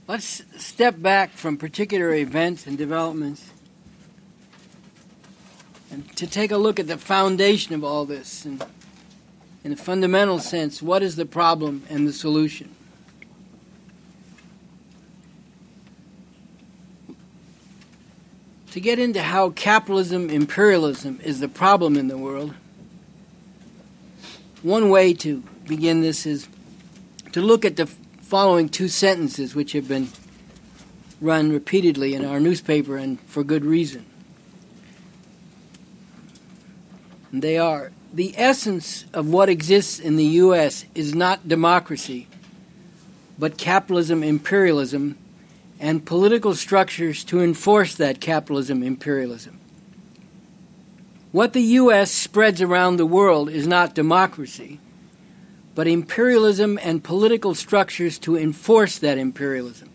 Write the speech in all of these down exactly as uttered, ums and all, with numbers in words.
Let's step back from particular events and developments and to take a look at the foundation of all this and, in a fundamental sense, what is the problem and the solution? To get into how capitalism, imperialism is the problem in the world, one way to begin this is to look at the following two sentences which have been run repeatedly in our newspaper, and for good reason. And they are, the essence of what exists in the U S is not democracy, but capitalism, imperialism, and political structures to enforce that capitalism, imperialism. What the U S spreads around the world is not democracy, but imperialism and political structures to enforce that imperialism.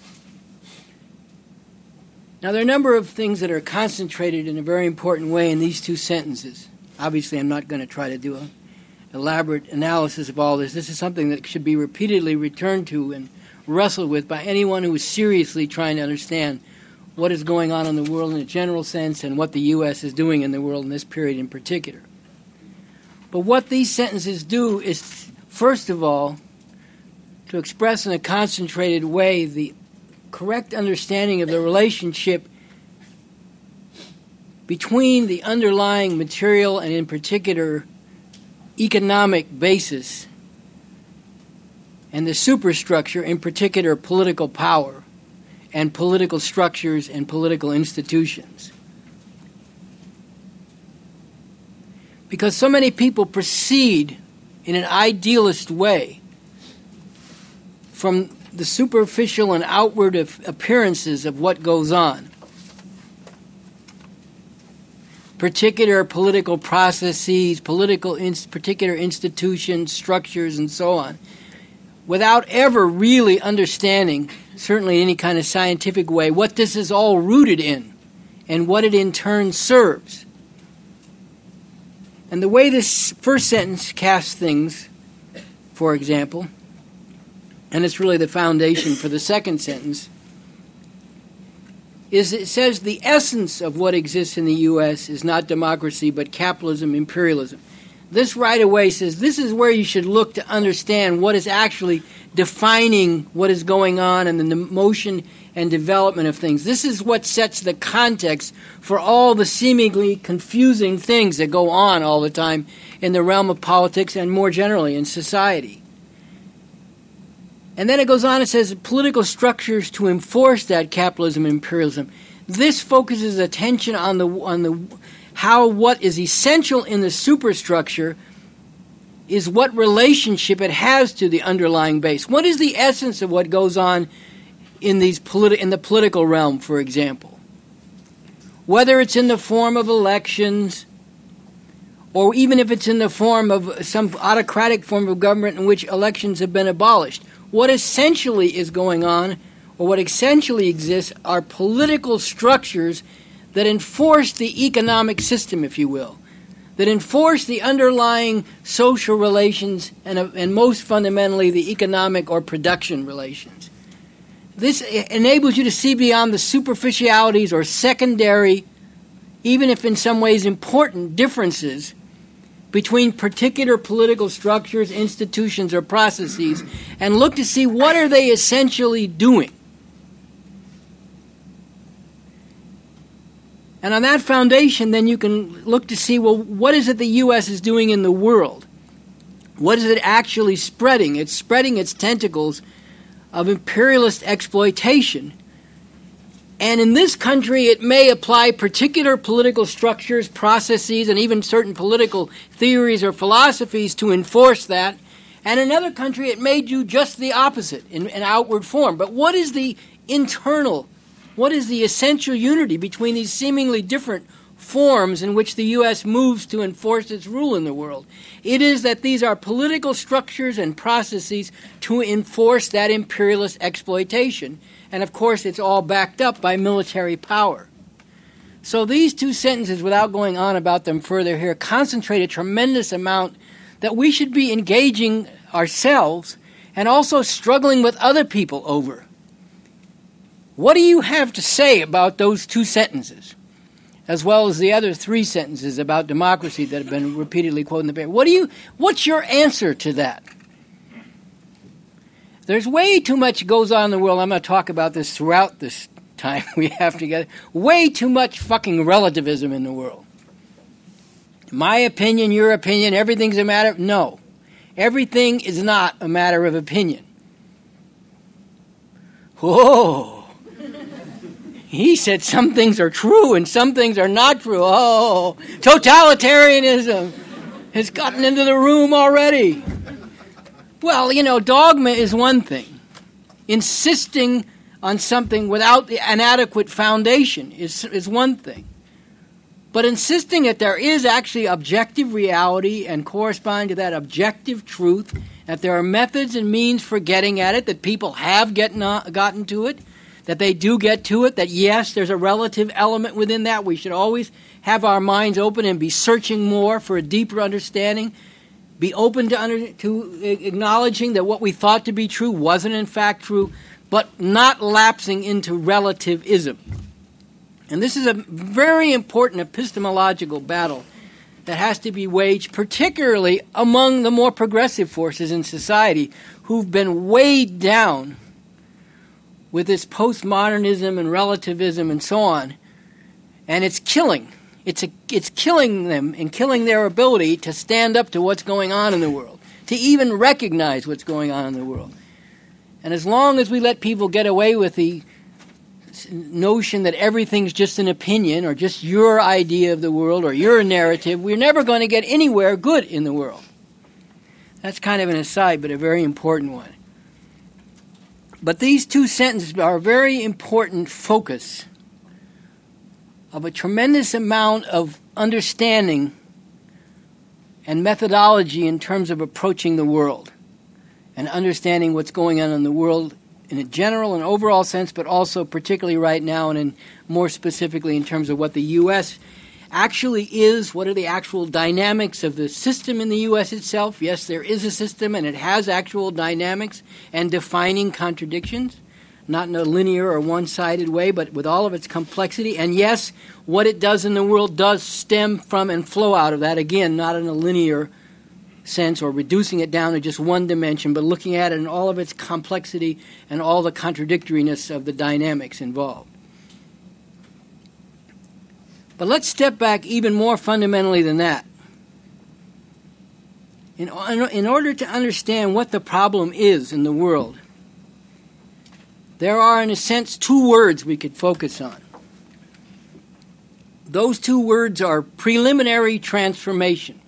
Now, there are a number of things that are concentrated in a very important way in these two sentences. Obviously, I'm not going to try to do an elaborate analysis of all this. This is something that should be repeatedly returned to and wrestled with by anyone who is seriously trying to understand what is going on in the world in a general sense and what the U S is doing in the world in this period in particular. But what these sentences do is, first of all, to express in a concentrated way the correct understanding of the relationship between the underlying material and, in particular, economic basis and the superstructure, in particular political power and political structures and political institutions. Because so many people proceed in an idealist way from the superficial and outward appearances of what goes on. Particular political processes, political in, particular institutions, structures, and so on, without ever really understanding, certainly in any kind of scientific way, what this is all rooted in and what it in turn serves. And the way this first sentence casts things, for example, and it's really the foundation for the second sentence, is it says the essence of what exists in the U S is not democracy, but capitalism, imperialism. This right away says this is where you should look to understand what is actually defining what is going on and the motion and development of things. This is what sets the context for all the seemingly confusing things that go on all the time in the realm of politics and more generally in society. And then it goes on and says political structures to enforce that capitalism and imperialism. This focuses attention on the on the how what is essential in the superstructure is what relationship it has to the underlying base. What is the essence of what goes on in these politi- in the political realm, for example? Whether it's in the form of elections, or even if it's in the form of some autocratic form of government in which elections have been abolished. What essentially is going on, or what essentially exists, are political structures that enforce the economic system, if you will, that enforce the underlying social relations and, uh, and most fundamentally the economic or production relations. This enables you to see beyond the superficialities or secondary, even if in some ways important, differences between particular political structures, institutions, or processes, and look to see what are they essentially doing. And on that foundation, then you can look to see, well, what is it the U S is doing in the world? What is it actually spreading? It's spreading its tentacles of imperialist exploitation. And in this country, it may apply particular political structures, processes, and even certain political theories or philosophies to enforce that. And in another country, it may do just the opposite in an outward form. But what is the internal, what is the essential unity between these seemingly different forms in which the U S moves to enforce its rule in the world? It is that these are political structures and processes to enforce that imperialist exploitation. And of course, it's all backed up by military power. So these two sentences, without going on about them further here, concentrate a tremendous amount that we should be engaging ourselves and also struggling with other people over What do you have to say about those two sentences, as well as the other three sentences about democracy that have been repeatedly quoted in the paper? What do you? What's your answer to that? There's way too much goes on in the world. I'm going to talk about this throughout this time we have together. Way too much fucking relativism in the world. My opinion, your opinion, everything's a matter of... No. Everything is not a matter of opinion. Whoa. He said some things are true and some things are not true. Oh, totalitarianism has gotten into the room already. Well, you know, dogma is one thing. Insisting on something without the, an adequate foundation is, is one thing. But insisting that there is actually objective reality and corresponding to that objective truth, that there are methods and means for getting at it, that people have getting, uh, gotten to it, that they do get to it, that yes, there's a relative element within that. We should always have our minds open and be searching more for a deeper understanding, be open to, under, to acknowledging that what we thought to be true wasn't in fact true, but not lapsing into relativism. And this is a very important epistemological battle that has to be waged, particularly among the more progressive forces in society who've been weighed down with this postmodernism and relativism and so on. And it's killing. It's a, it's killing them and killing their ability to stand up to what's going on in the world, to even recognize what's going on in the world. And as long as we let people get away with the notion that everything's just an opinion or just your idea of the world or your narrative, we're never going to get anywhere good in the world. That's kind of an aside, but a very important one. But these two sentences are a very important focus of a tremendous amount of understanding and methodology in terms of approaching the world and understanding what's going on in the world in a general and overall sense, but also particularly right now and in more specifically in terms of what the U S actually is, what are the actual dynamics of the system in the U S itself. Yes, there is a system and it has actual dynamics and defining contradictions, not in a linear or one-sided way, but with all of its complexity. And yes, what it does in the world does stem from and flow out of that, again, not in a linear sense or reducing it down to just one dimension, but looking at it in all of its complexity and all the contradictoriness of the dynamics involved. But let's step back even more fundamentally than that. In, in order to understand what the problem is in the world, there are, in a sense, two words we could focus on. Those two words are preliminary transformation.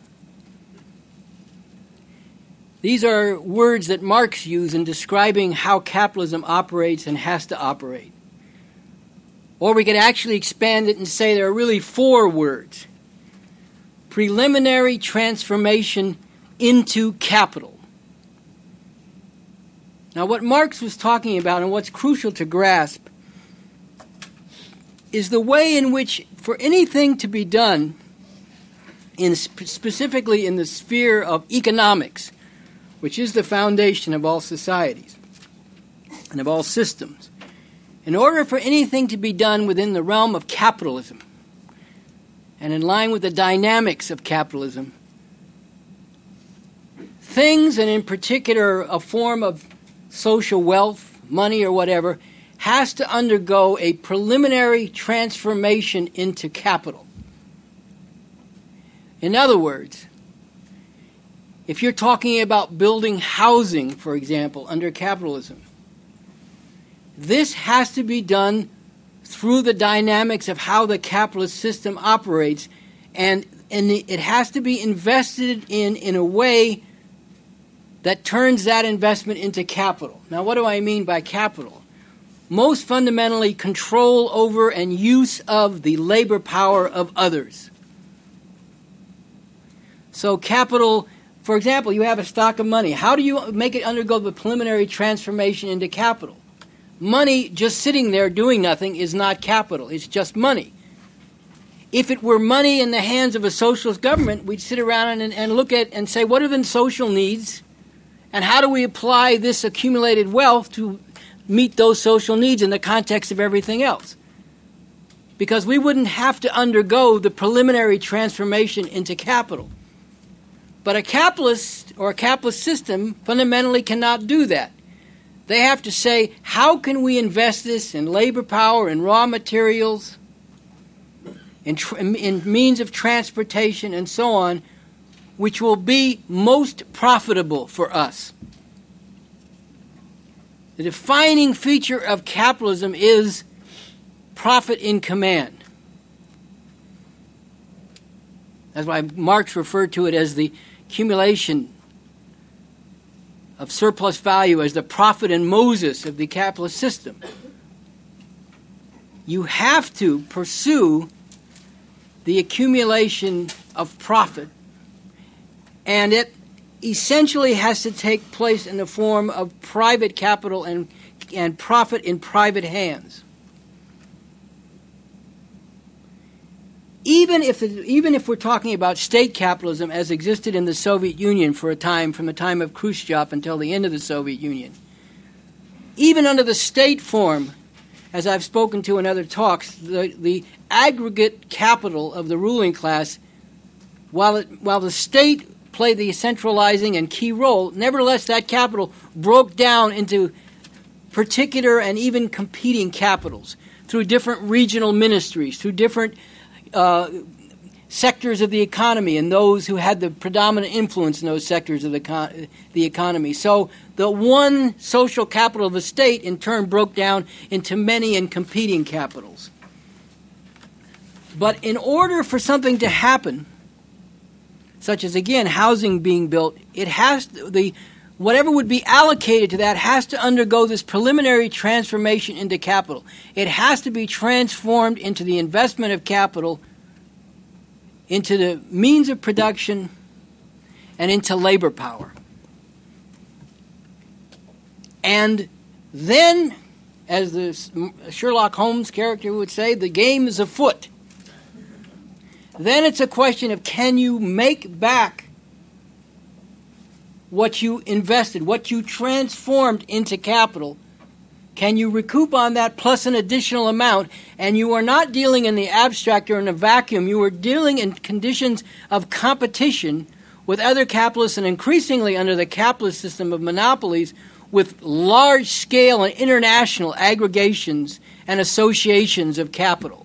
These are words that Marx used in describing how capitalism operates and has to operate. Or we could actually expand it and say there are really four words. Preliminary transformation into capital. Now, what Marx was talking about and what's crucial to grasp is the way in which, for anything to be done, in sp- specifically in the sphere of economics, which is the foundation of all societies and of all systems, in order for anything to be done within the realm of capitalism and in line with the dynamics of capitalism, things, and in particular a form of social wealth, money or whatever, has to undergo a preliminary transformation into capital. In other words, if you're talking about building housing, for example, under capitalism, this has to be done through the dynamics of how the capitalist system operates, and, and it has to be invested in in a way that turns that investment into capital. Now, what do I mean by capital? Most fundamentally, control over and use of the labor power of others. So capital, for example, you have a stock of money. How do you make it undergo the preliminary transformation into capital? Money just sitting there doing nothing is not capital. It's just money. If it were money in the hands of a socialist government, we'd sit around and, and look at and say, what are the social needs? And how do we apply this accumulated wealth to meet those social needs in the context of everything else. Because we wouldn't have to undergo the preliminary transformation into capital. But a capitalist or a capitalist system fundamentally cannot do that. They have to say, how can we invest this in labor power, in raw materials, in, tr- in means of transportation, and so on, which will be most profitable for us. The defining feature of capitalism is profit in command. That's why Marx referred to it as the accumulation of surplus value, as the prophet and Moses of the capitalist system. You have to pursue the accumulation of profit, and it essentially has to take place in the form of private capital and, and profit in private hands. Even if, even if we're talking about state capitalism as existed in the Soviet Union for a time, from the time of Khrushchev until the end of the Soviet Union, even under the state form, as I've spoken to in other talks, the, the aggregate capital of the ruling class, while, it, while the state played the centralizing and key role, nevertheless that capital broke down into particular and even competing capitals through different regional ministries, through different Uh, sectors of the economy and those who had the predominant influence in those sectors of the, con- the economy. So the one social capital of the state in turn broke down into many and competing capitals. But in order for something to happen, such as, again, housing being built, it has to, the whatever would be allocated to that has to undergo this preliminary transformation into capital. It has to be transformed into the investment of capital, into the means of production, and into labor power. And then, as the Sherlock Holmes character would say, the game is afoot. Then it's a question of, can you make back what you invested, what you transformed into capital? Can you recoup on that plus an additional amount? And you are not dealing in the abstract or in a vacuum. You are dealing in conditions of competition with other capitalists, and increasingly under the capitalist system of monopolies, with large-scale and international aggregations and associations of capital.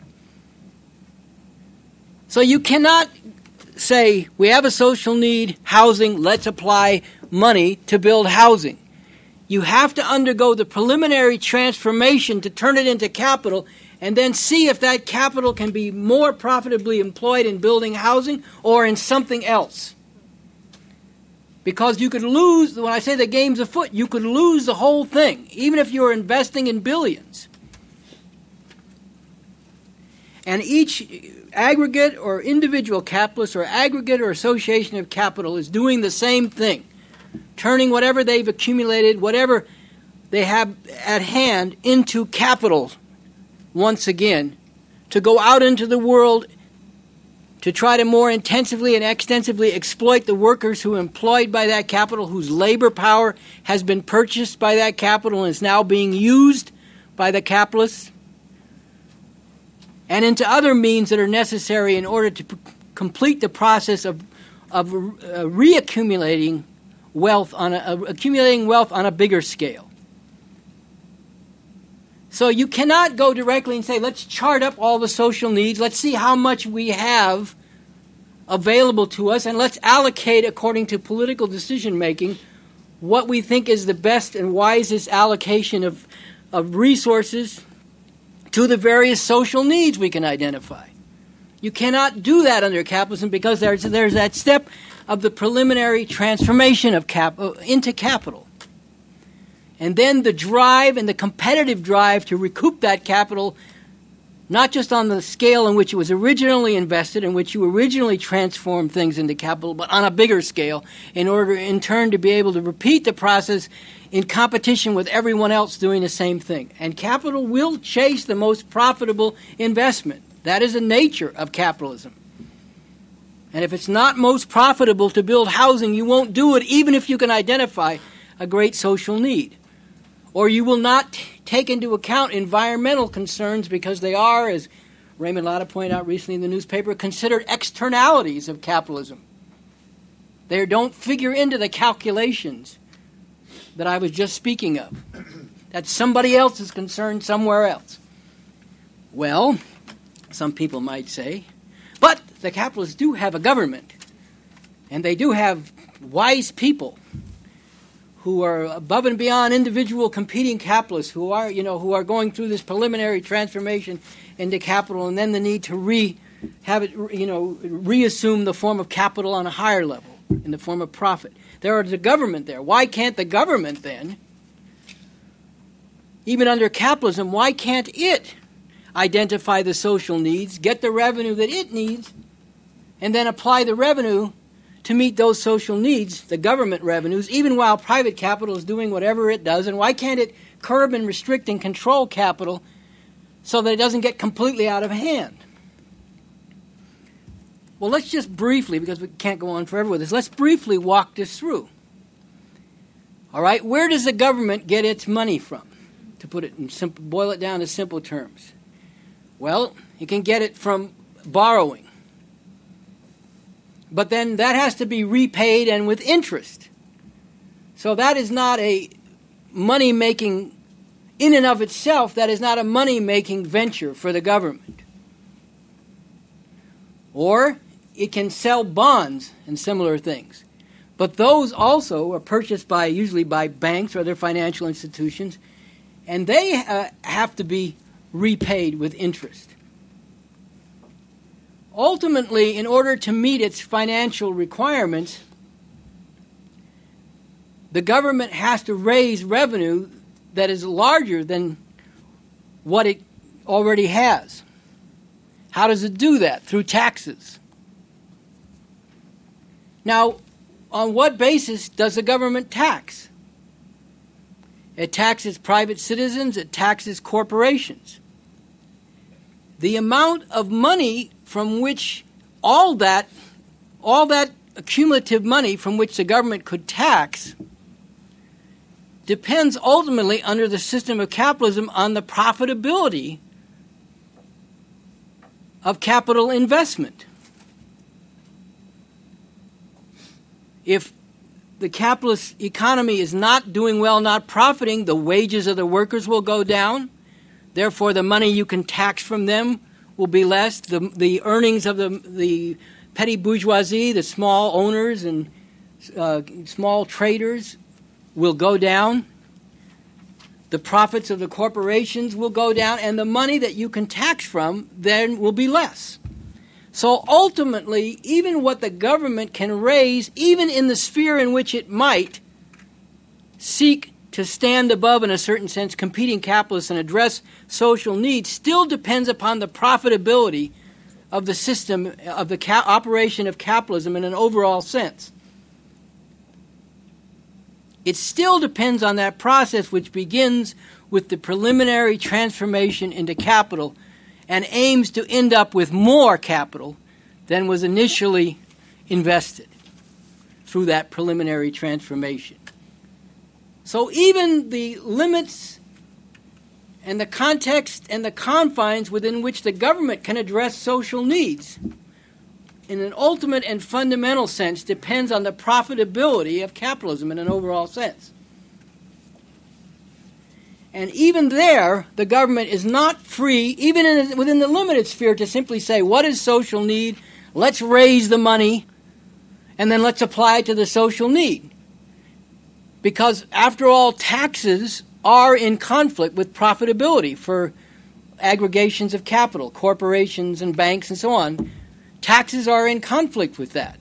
So you cannot say, we have a social need, housing, let's apply money to build housing. You have to undergo the preliminary transformation to turn it into capital, and then see if that capital can be more profitably employed in building housing or in something else. Because you could lose, when I say the game's afoot, you could lose the whole thing, even if you were investing in billions. And each aggregate or individual capitalist or aggregate or association of capital is doing the same thing, turning whatever they've accumulated, whatever they have at hand, into capital once again, to go out into the world to try to more intensively and extensively exploit the workers who are employed by that capital, whose labor power has been purchased by that capital and is now being used by the capitalists, and into other means that are necessary in order to p- complete the process of of uh, reaccumulating wealth on a, uh, accumulating wealth on a bigger scale. So you cannot go directly and say, let's chart up all the social needs, let's see how much we have available to us, and let's allocate according to political decision making what we think is the best and wisest allocation of of resources to the various social needs we can identify. You cannot do that under capitalism, because there's there's that step of the preliminary transformation of cap uh, into capital. And then the drive and the competitive drive to recoup that capital, not just on the scale in which it was originally invested, in which you originally transformed things into capital, but on a bigger scale, in order in turn to be able to repeat the process in competition with everyone else doing the same thing. And capital will chase the most profitable investment. That is the nature of capitalism. And if it's not most profitable to build housing, you won't do it, even if you can identify a great social need. or you will not t- take into account environmental concerns because they are, as Raymond Latta pointed out recently in the newspaper, considered externalities of capitalism. They don't figure into the calculations that I was just speaking of. That's somebody else's concern somewhere else. Well, some people might say, but the capitalists do have a government, and they do have wise people who are above and beyond individual competing capitalists, who are, you know, who are going through this preliminary transformation into capital, and then the need to re have it, you know, reassume the form of capital on a higher level in the form of profit. There is a government there. Why can't the government then, even under capitalism, why can't it identify the social needs, get the revenue that it needs, and then apply the revenue to meet those social needs, the government revenues, even while private capital is doing whatever it does? And why can't it curb and restrict and control capital so that it doesn't get completely out of hand? Well, let's just briefly, because we can't go on forever with this, let's briefly walk this through. All right, where does the government get its money from? To put it in simple, boil it down to simple terms. Well, it can get it from borrowing. But then that has to be repaid and with interest. So that is not a money-making, in and of itself, that is not a money-making venture for the government. Or it can sell bonds and similar things. But those also are purchased by, usually by banks or other financial institutions, and they uh, have to be repaid with interest. Ultimately, in order to meet its financial requirements, the government has to raise revenue that is larger than what it already has. How does it do that? Through taxes. Now, on what basis does the government tax? It taxes private citizens, it taxes corporations. The amount of money from which all that, all that accumulative money from which the government could tax depends ultimately under the system of capitalism on the profitability of capital investment. If the capitalist economy is not doing well, not profiting, the wages of the workers will go down. Therefore, the money you can tax from them will be less. The, the earnings of the, the petty bourgeoisie, the small owners and uh, small traders will go down. The profits of the corporations will go down, and the money that you can tax from then will be less. So ultimately, even what the government can raise, even in the sphere in which it might seek to stand above, in a certain sense, competing capitalists and address social needs, still depends upon the profitability of the system, of the ca- operation of capitalism in an overall sense. It still depends on that process, which begins with the preliminary transformation into capital and aims to end up with more capital than was initially invested through that preliminary transformation. So even the limits and the context and the confines within which the government can address social needs in an ultimate and fundamental sense depends on the profitability of capitalism in an overall sense. And even there, the government is not free, even in, within the limited sphere, to simply say, what is social need? Let's raise the money, and then let's apply it to the social need. Because, after all, taxes are in conflict with profitability for aggregations of capital, corporations and banks and so on. Taxes are in conflict with that.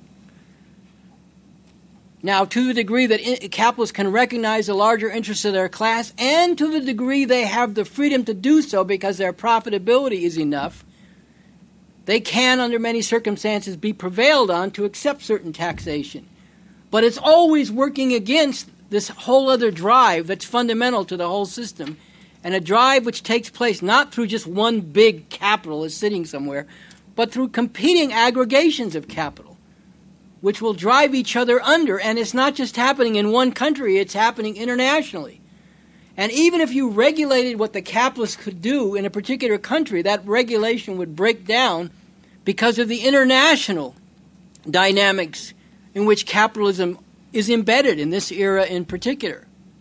Now, to the degree that capitalists can recognize the larger interests of their class, and to the degree they have the freedom to do so because their profitability is enough, they can, under many circumstances, be prevailed on to accept certain taxation. But it's always working against this whole other drive that's fundamental to the whole system, and a drive which takes place not through just one big capitalist sitting somewhere, but through competing aggregations of capital, which will drive each other under. And it's not just happening in one country, it's happening internationally. And even if you regulated what the capitalists could do in a particular country, that regulation would break down because of the international dynamics in which capitalism is embedded in this era in particular.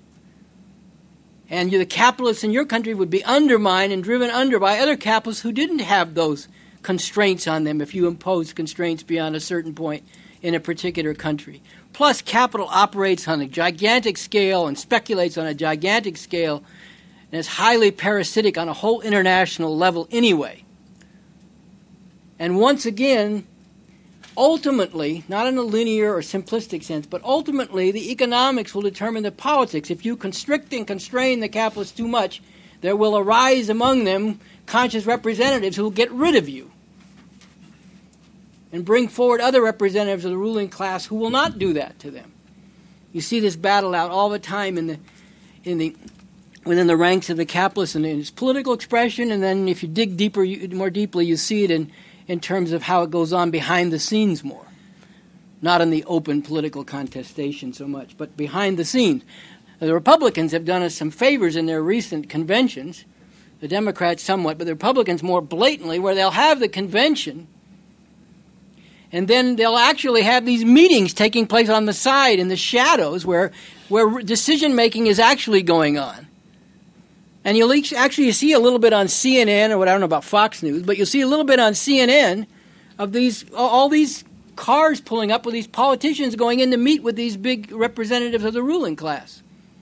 And the capitalists in your country would be undermined and driven under by other capitalists who didn't have those constraints on them if you impose constraints beyond a certain point in a particular country. Plus, capital operates on a gigantic scale and speculates on a gigantic scale and is highly parasitic on a whole international level anyway. And once again, ultimately, not in a linear or simplistic sense, but ultimately the economics will determine the politics. If you constrict and constrain the capitalists too much, there will arise among them conscious representatives who will get rid of you and bring forward other representatives of the ruling class who will not do that to them. You see this battle out all the time in the in the within the ranks of the capitalists and in its political expression, and then if you dig deeper, you, more deeply, you see it in, in terms of how it goes on behind the scenes more. Not in the open political contestation so much, but behind the scenes. The Republicans have done us some favors in their recent conventions, the Democrats somewhat, but the Republicans more blatantly, where they'll have the convention and then they'll actually have these meetings taking place on the side in the shadows where where decision-making is actually going on. And you'll actually see a little bit on C N N, or what I don't know about Fox News, but you'll see a little bit on C N N of these all these cars pulling up with these politicians going in to meet with these big representatives of the ruling class.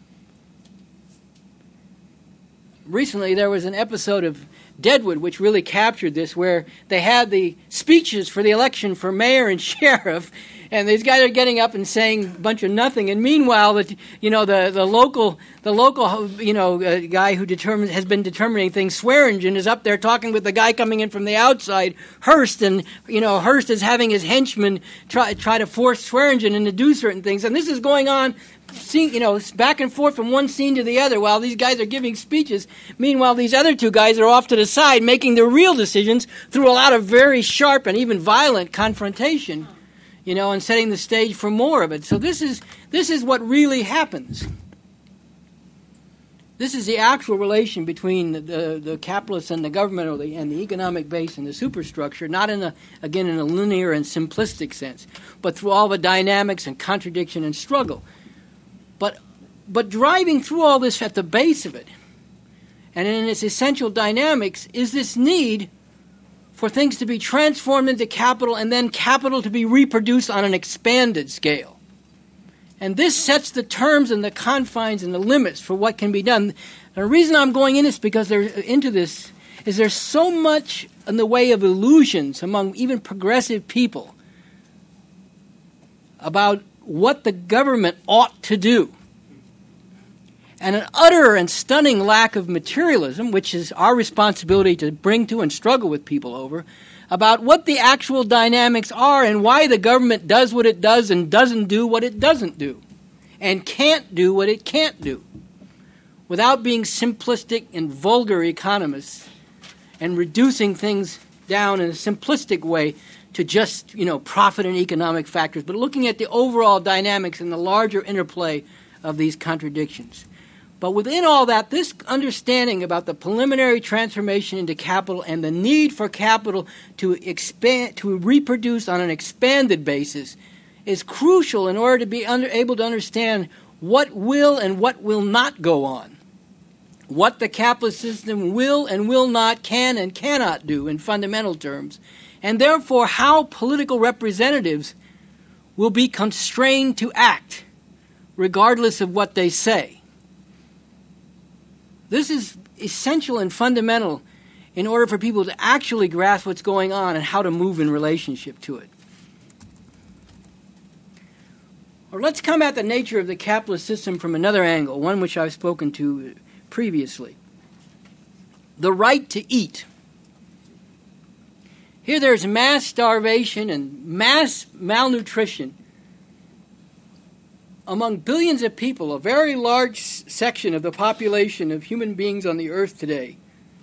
Recently, there was an episode of Deadwood, which really captured this, where they had the speeches for the election for mayor and sheriff, and these guys are getting up and saying a bunch of nothing. And meanwhile, the you know the, the local the local you know uh, guy who determines has been determining things, Swearingen, is up there talking with the guy coming in from the outside, Hearst, and you know Hearst is having his henchmen try try to force Swearingen into do certain things, and this is going on. You know, back and forth from one scene to the other while these guys are giving speeches. Meanwhile, these other two guys are off to the side making the real decisions through a lot of very sharp and even violent confrontation, you know, and setting the stage for more of it. So this is this is what really happens. This is the actual relation between the, the, the capitalists and the government, or the, and the economic base and the superstructure, not in a, again, in a linear and simplistic sense, but through all the dynamics and contradiction and struggle. But but driving through all this at the base of it, and in its essential dynamics, is this need for things to be transformed into capital and then capital to be reproduced on an expanded scale. And this sets the terms and the confines and the limits for what can be done. And the reason I'm going in is because there, into this is there's so much in the way of illusions among even progressive people about what the government ought to do, and an utter and stunning lack of materialism, which is our responsibility to bring to and struggle with people over, about what the actual dynamics are and why the government does what it does and doesn't do what it doesn't do, and can't do what it can't do, without being simplistic and vulgar economists and reducing things down in a simplistic way to just, you know, profit and economic factors, but looking at the overall dynamics and the larger interplay of these contradictions. But within all that, this understanding about the preliminary transformation into capital and the need for capital to expand, to reproduce on an expanded basis, is crucial in order to be under, able to understand what will and what will not go on, what the capitalist system will and will not, can and cannot do in fundamental terms, and therefore how political representatives will be constrained to act regardless of what they say. This is essential and fundamental in order for people to actually grasp what's going on and how to move in relationship to it. Or let's come at the nature of the capitalist system from another angle, one which I've spoken to previously. The right to eat. Here there's mass starvation and mass malnutrition among billions of people, a very large section of the population of human beings on the earth today,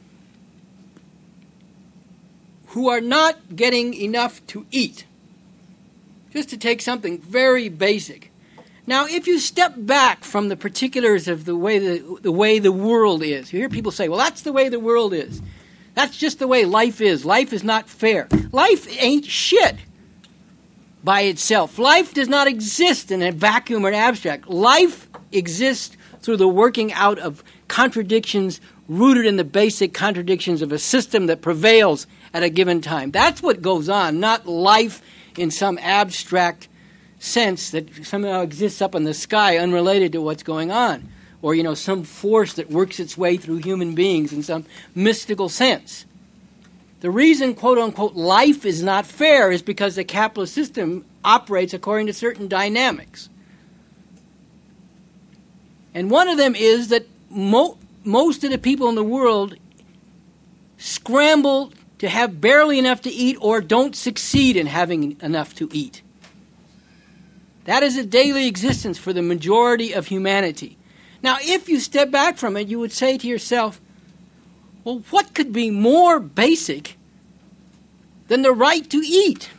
who are not getting enough to eat. Just to take something very basic. Now, if you step back from the particulars of the way the, the way the world is, you hear people say, well, that's the way the world is. That's just the way life is. Life is not fair. Life ain't shit by itself. Life does not exist in a vacuum or an abstract. Life exists through the working out of contradictions rooted in the basic contradictions of a system that prevails at a given time. That's what goes on, not life in some abstract sense that somehow exists up in the sky unrelated to what's going on, or, you know, some force that works its way through human beings in some mystical sense. The reason, quote-unquote, life is not fair is because the capitalist system operates according to certain dynamics. And one of them is that mo- most of the people in the world scramble to have barely enough to eat or don't succeed in having enough to eat. That is a daily existence for the majority of humanity. Now, if you step back from it, you would say to yourself, well, what could be more basic than the right to eat?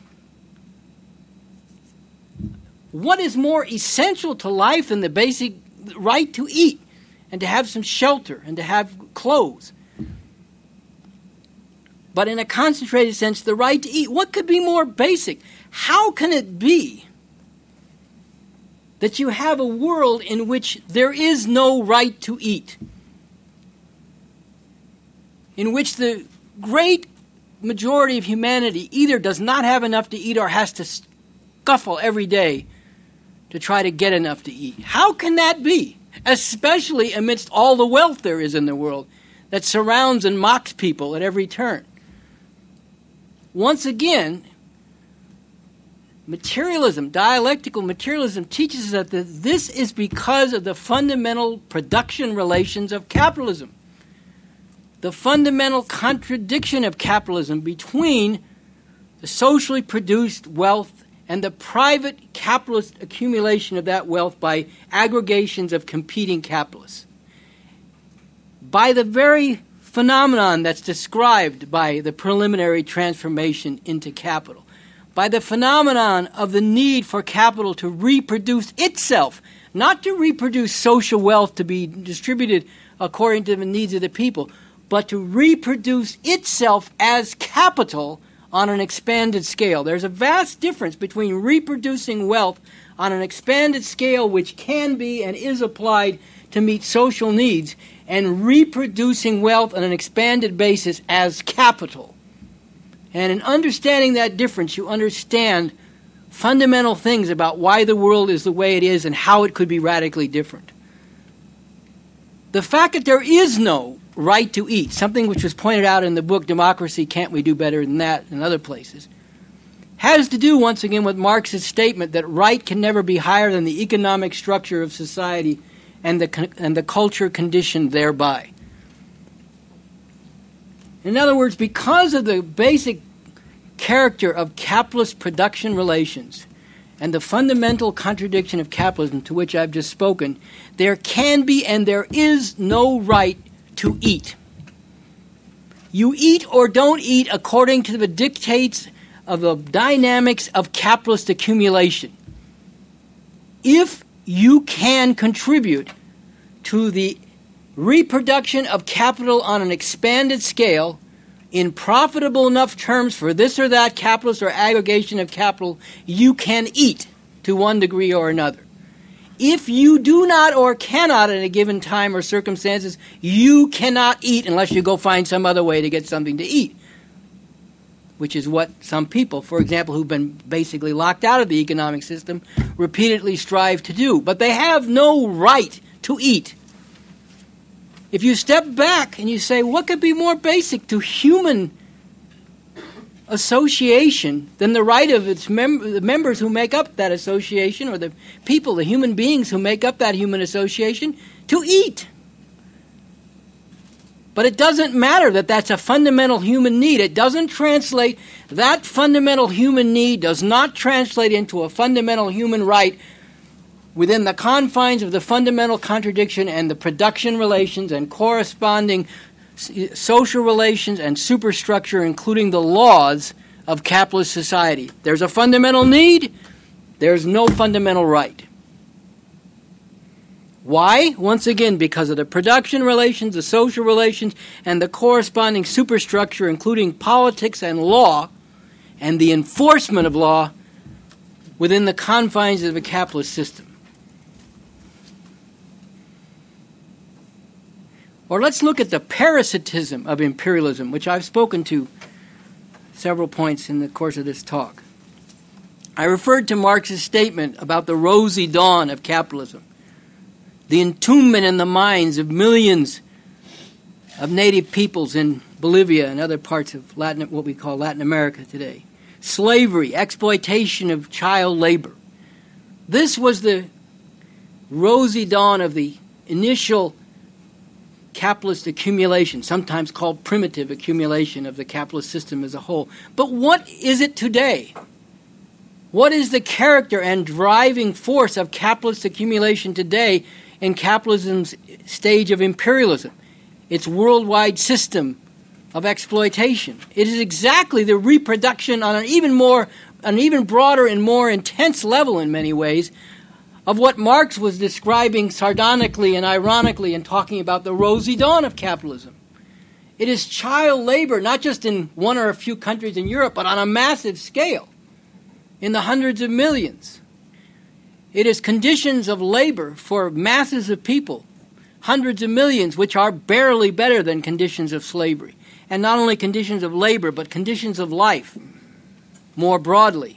What is more essential to life than the basic right to eat and to have some shelter and to have clothes? But in a concentrated sense, the right to eat. What could be more basic? How can it be that you have a world in which there is no right to eat, in which the great majority of humanity either does not have enough to eat or has to scuffle every day to try to get enough to eat? How can that be, especially amidst all the wealth there is in the world that surrounds and mocks people at every turn? Once again, materialism, dialectical materialism, teaches us that this is because of the fundamental production relations of capitalism. The fundamental contradiction of capitalism between the socially produced wealth and the private capitalist accumulation of that wealth by aggregations of competing capitalists. By the very phenomenon that's described by the preliminary transformation into capital, by the phenomenon of the need for capital to reproduce itself, not to reproduce social wealth to be distributed according to the needs of the people, but to reproduce itself as capital on an expanded scale. There's a vast difference between reproducing wealth on an expanded scale, which can be and is applied to meet social needs, and reproducing wealth on an expanded basis as capital. And in understanding that difference, you understand fundamental things about why the world is the way it is and how it could be radically different. The fact that there is no right to eat, something which was pointed out in the book Democracy, Can't We Do Better Than That, and other places, has to do, once again, with Marx's statement that right can never be higher than the economic structure of society and the, and the culture conditioned thereby. In other words, because of the basic character of capitalist production relations and the fundamental contradiction of capitalism to which I've just spoken, there can be and there is no right to eat. You eat or don't eat according to the dictates of the dynamics of capitalist accumulation. If you can contribute to the reproduction of capital on an expanded scale in profitable enough terms for this or that capitalist or aggregation of capital, you can eat to one degree or another. If you do not or cannot at a given time or circumstances, you cannot eat unless you go find some other way to get something to eat, which is what some people, for example, who've been basically locked out of the economic system, repeatedly strive to do. But they have no right to eat. If you step back and you say, what could be more basic to human association than the right of its mem- the members who make up that association, or the people, the human beings who make up that human association, to eat? But it doesn't matter that that's a fundamental human need. It doesn't translate, that fundamental human need does not translate into a fundamental human right within the confines of the fundamental contradiction and the production relations and corresponding social relations and superstructure, including the laws of capitalist society. There's a fundamental need, there's no fundamental right. Why? Once again, because of the production relations, the social relations, and the corresponding superstructure, including politics and law, and the enforcement of law within the confines of a capitalist system. Or let's look at the parasitism of imperialism, which I've spoken to several points in the course of this talk. I referred to Marx's statement about the rosy dawn of capitalism, the entombment in the minds of millions of native peoples in Bolivia and other parts of Latin, what we call Latin America today. Slavery, exploitation of child labor. This was the rosy dawn of the initial capitalist accumulation, sometimes called primitive accumulation of the capitalist system as a whole. But what is it today? What is the character and driving force of capitalist accumulation today in capitalism's stage of imperialism, its worldwide system of exploitation? It is exactly the reproduction on an even more, an even broader and more intense level in many ways of what Marx was describing sardonically and ironically in talking about the rosy dawn of capitalism. It is child labor, not just in one or a few countries in Europe, but on a massive scale, in the hundreds of millions. It is conditions of labor for masses of people, hundreds of millions, which are barely better than conditions of slavery. And not only conditions of labor, but conditions of life, more broadly.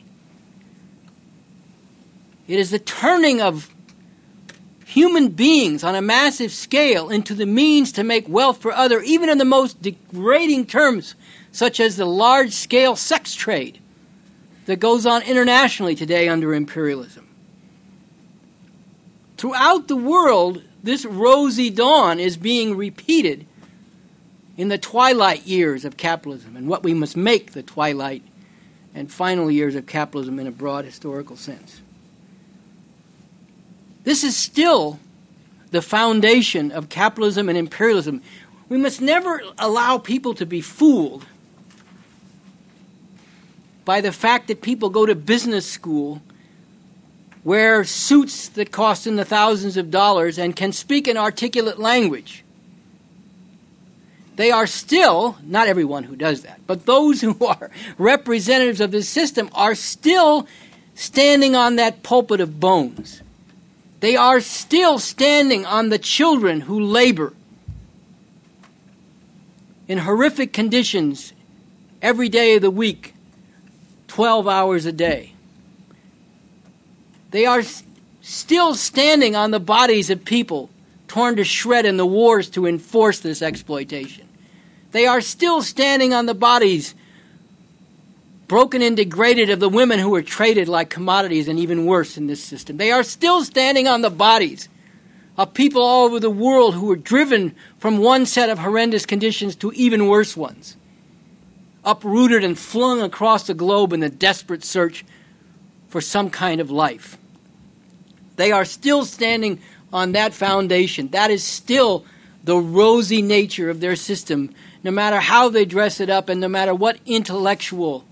It is the turning of human beings on a massive scale into the means to make wealth for others, even in the most degrading terms, such as the large-scale sex trade that goes on internationally today under imperialism. Throughout the world, this rosy dawn is being repeated in the twilight years of capitalism, and what we must make the twilight and final years of capitalism in a broad historical sense. This is still the foundation of capitalism and imperialism. We must never allow people to be fooled by the fact that people go to business school, wear suits that cost in the thousands of dollars, and can speak an articulate language. They are still, not everyone who does that, but those who are representatives of this system are still standing on that pulpit of bones. They are still standing on the children who labor in horrific conditions every day of the week, twelve hours a day. They are s- still standing on the bodies of people torn to shred in the wars to enforce this exploitation. They are still standing on the bodies, broken and degraded, of the women who were traded like commodities, and even worse in this system. They are still standing on the bodies of people all over the world who were driven from one set of horrendous conditions to even worse ones, uprooted and flung across the globe in the desperate search for some kind of life. They are still standing on that foundation. That is still the rosy nature of their system, no matter how they dress it up and no matter what intellectual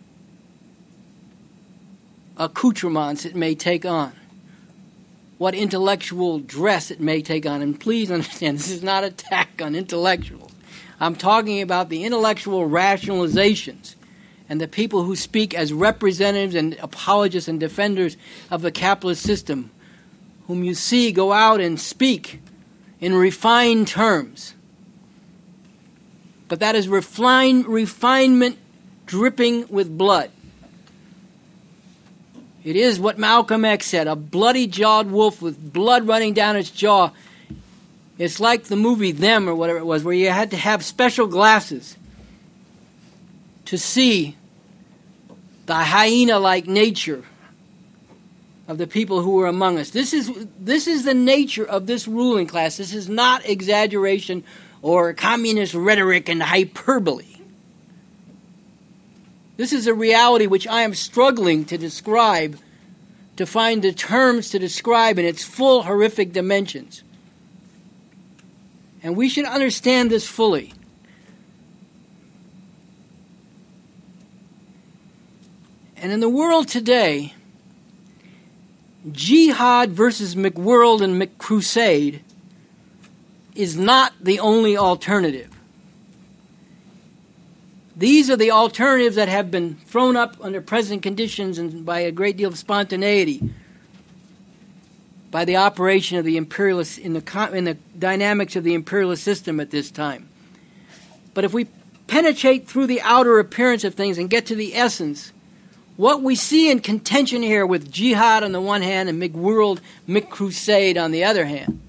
accoutrements it may take on, what intellectual dress it may take on. And please understand, this is not an attack on intellectuals. I'm talking about the intellectual rationalizations and the people who speak as representatives and apologists and defenders of the capitalist system, whom you see go out and speak in refined terms. But that is refine, refinement dripping with blood. It is what Malcolm X said, a bloody-jawed wolf with blood running down its jaw. It's like the movie Them, or whatever it was, where you had to have special glasses to see the hyena-like nature of the people who were among us. This is, this is the nature of this ruling class. This is not exaggeration or communist rhetoric and hyperbole. This is a reality which I am struggling to describe, to find the terms to describe in its full horrific dimensions. And we should understand this fully. And in the world today, jihad versus McWorld and McCrusade is not the only alternative. These are the alternatives that have been thrown up under present conditions and by a great deal of spontaneity by the operation of the imperialist in the in the dynamics of the imperialist system at this time. But if we penetrate through the outer appearance of things and get to the essence, what we see in contention here with jihad on the one hand and McWorld, McCrusade on the other hand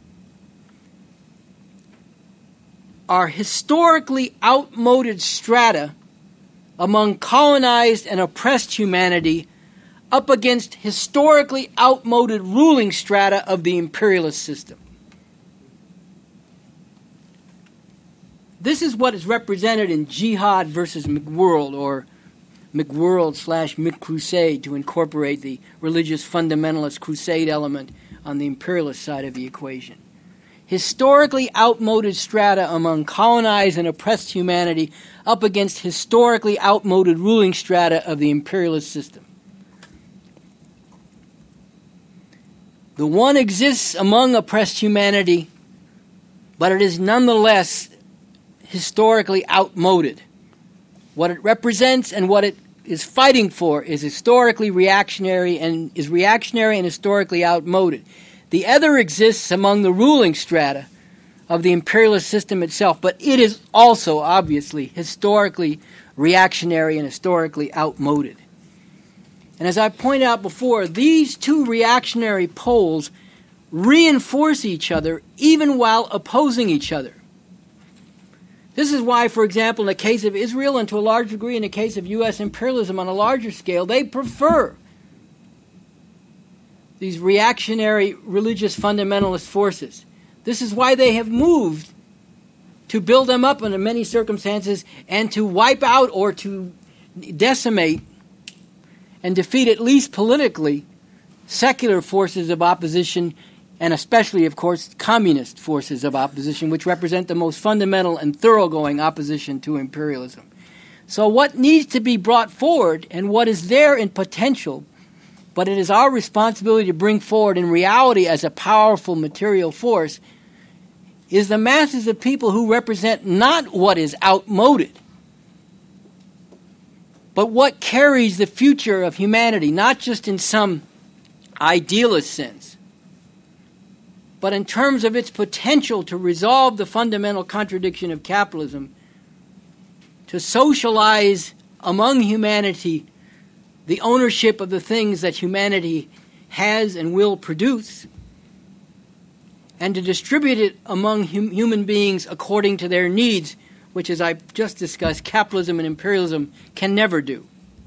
are historically outmoded strata among colonized and oppressed humanity up against historically outmoded ruling strata of the imperialist system. This is what is represented in Jihad versus McWorld, or McWorld slash McCrusade, to incorporate the religious fundamentalist crusade element on the imperialist side of the equation. Historically outmoded strata among colonized and oppressed humanity up against historically outmoded ruling strata of the imperialist system. The one exists among oppressed humanity, but it is nonetheless historically outmoded. What it represents and what it is fighting for is historically reactionary and is reactionary and historically outmoded. The other exists among the ruling strata of the imperialist system itself, but it is also obviously historically reactionary and historically outmoded. And as I pointed out before, these two reactionary poles reinforce each other even while opposing each other. This is why, for example, in the case of Israel and to a large degree in the case of U S imperialism on a larger scale, they prefer these reactionary religious fundamentalist forces. This is why they have moved to build them up under many circumstances and to wipe out or to decimate and defeat, at least politically, secular forces of opposition, and especially, of course, communist forces of opposition, which represent the most fundamental and thoroughgoing opposition to imperialism. So what needs to be brought forward, and what is there in potential, but it is our responsibility to bring forward in reality as a powerful material force, is the masses of people who represent not what is outmoded, but what carries the future of humanity, not just in some idealist sense, but in terms of its potential to resolve the fundamental contradiction of capitalism, to socialize among humanity the ownership of the things that humanity has and will produce, and to distribute it among hum- human beings according to their needs, which, as I just discussed, capitalism and imperialism can never do.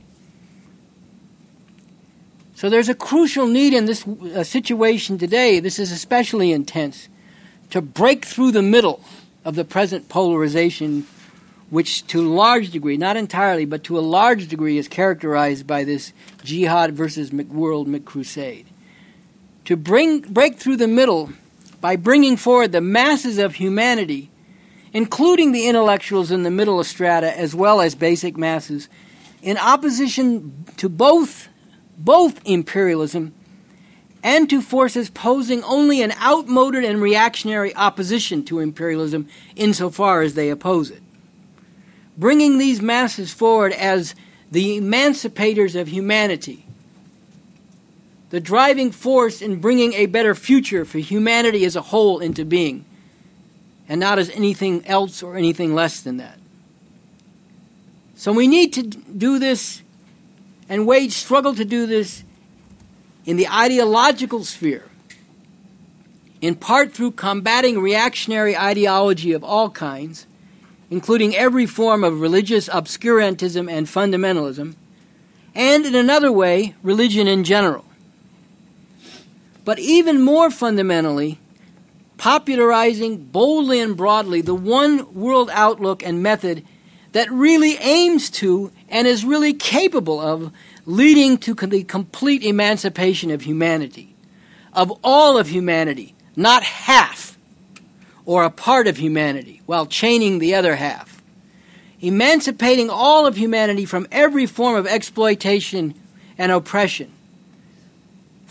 So there's a crucial need in this uh, situation today, this is especially intense, to break through the middle of the present polarization, which to a large degree, not entirely, but to a large degree is characterized by this jihad versus McWorld, McCrusade. To bring, break through the middle by bringing forward the masses of humanity, including the intellectuals in the middle strata as well as basic masses, in opposition to both, both imperialism and to forces posing only an outmoded and reactionary opposition to imperialism insofar as they oppose it. Bringing these masses forward as the emancipators of humanity, the driving force in bringing a better future for humanity as a whole into being, and not as anything else or anything less than that. So we need to do this and wage struggle to do this in the ideological sphere, in part through combating reactionary ideology of all kinds, including every form of religious obscurantism and fundamentalism, and in another way, religion in general. But even more fundamentally, popularizing boldly and broadly the one world outlook and method that really aims to and is really capable of leading to the complete emancipation of humanity, of all of humanity, not half or a part of humanity, while chaining the other half. Emancipating all of humanity from every form of exploitation and oppression,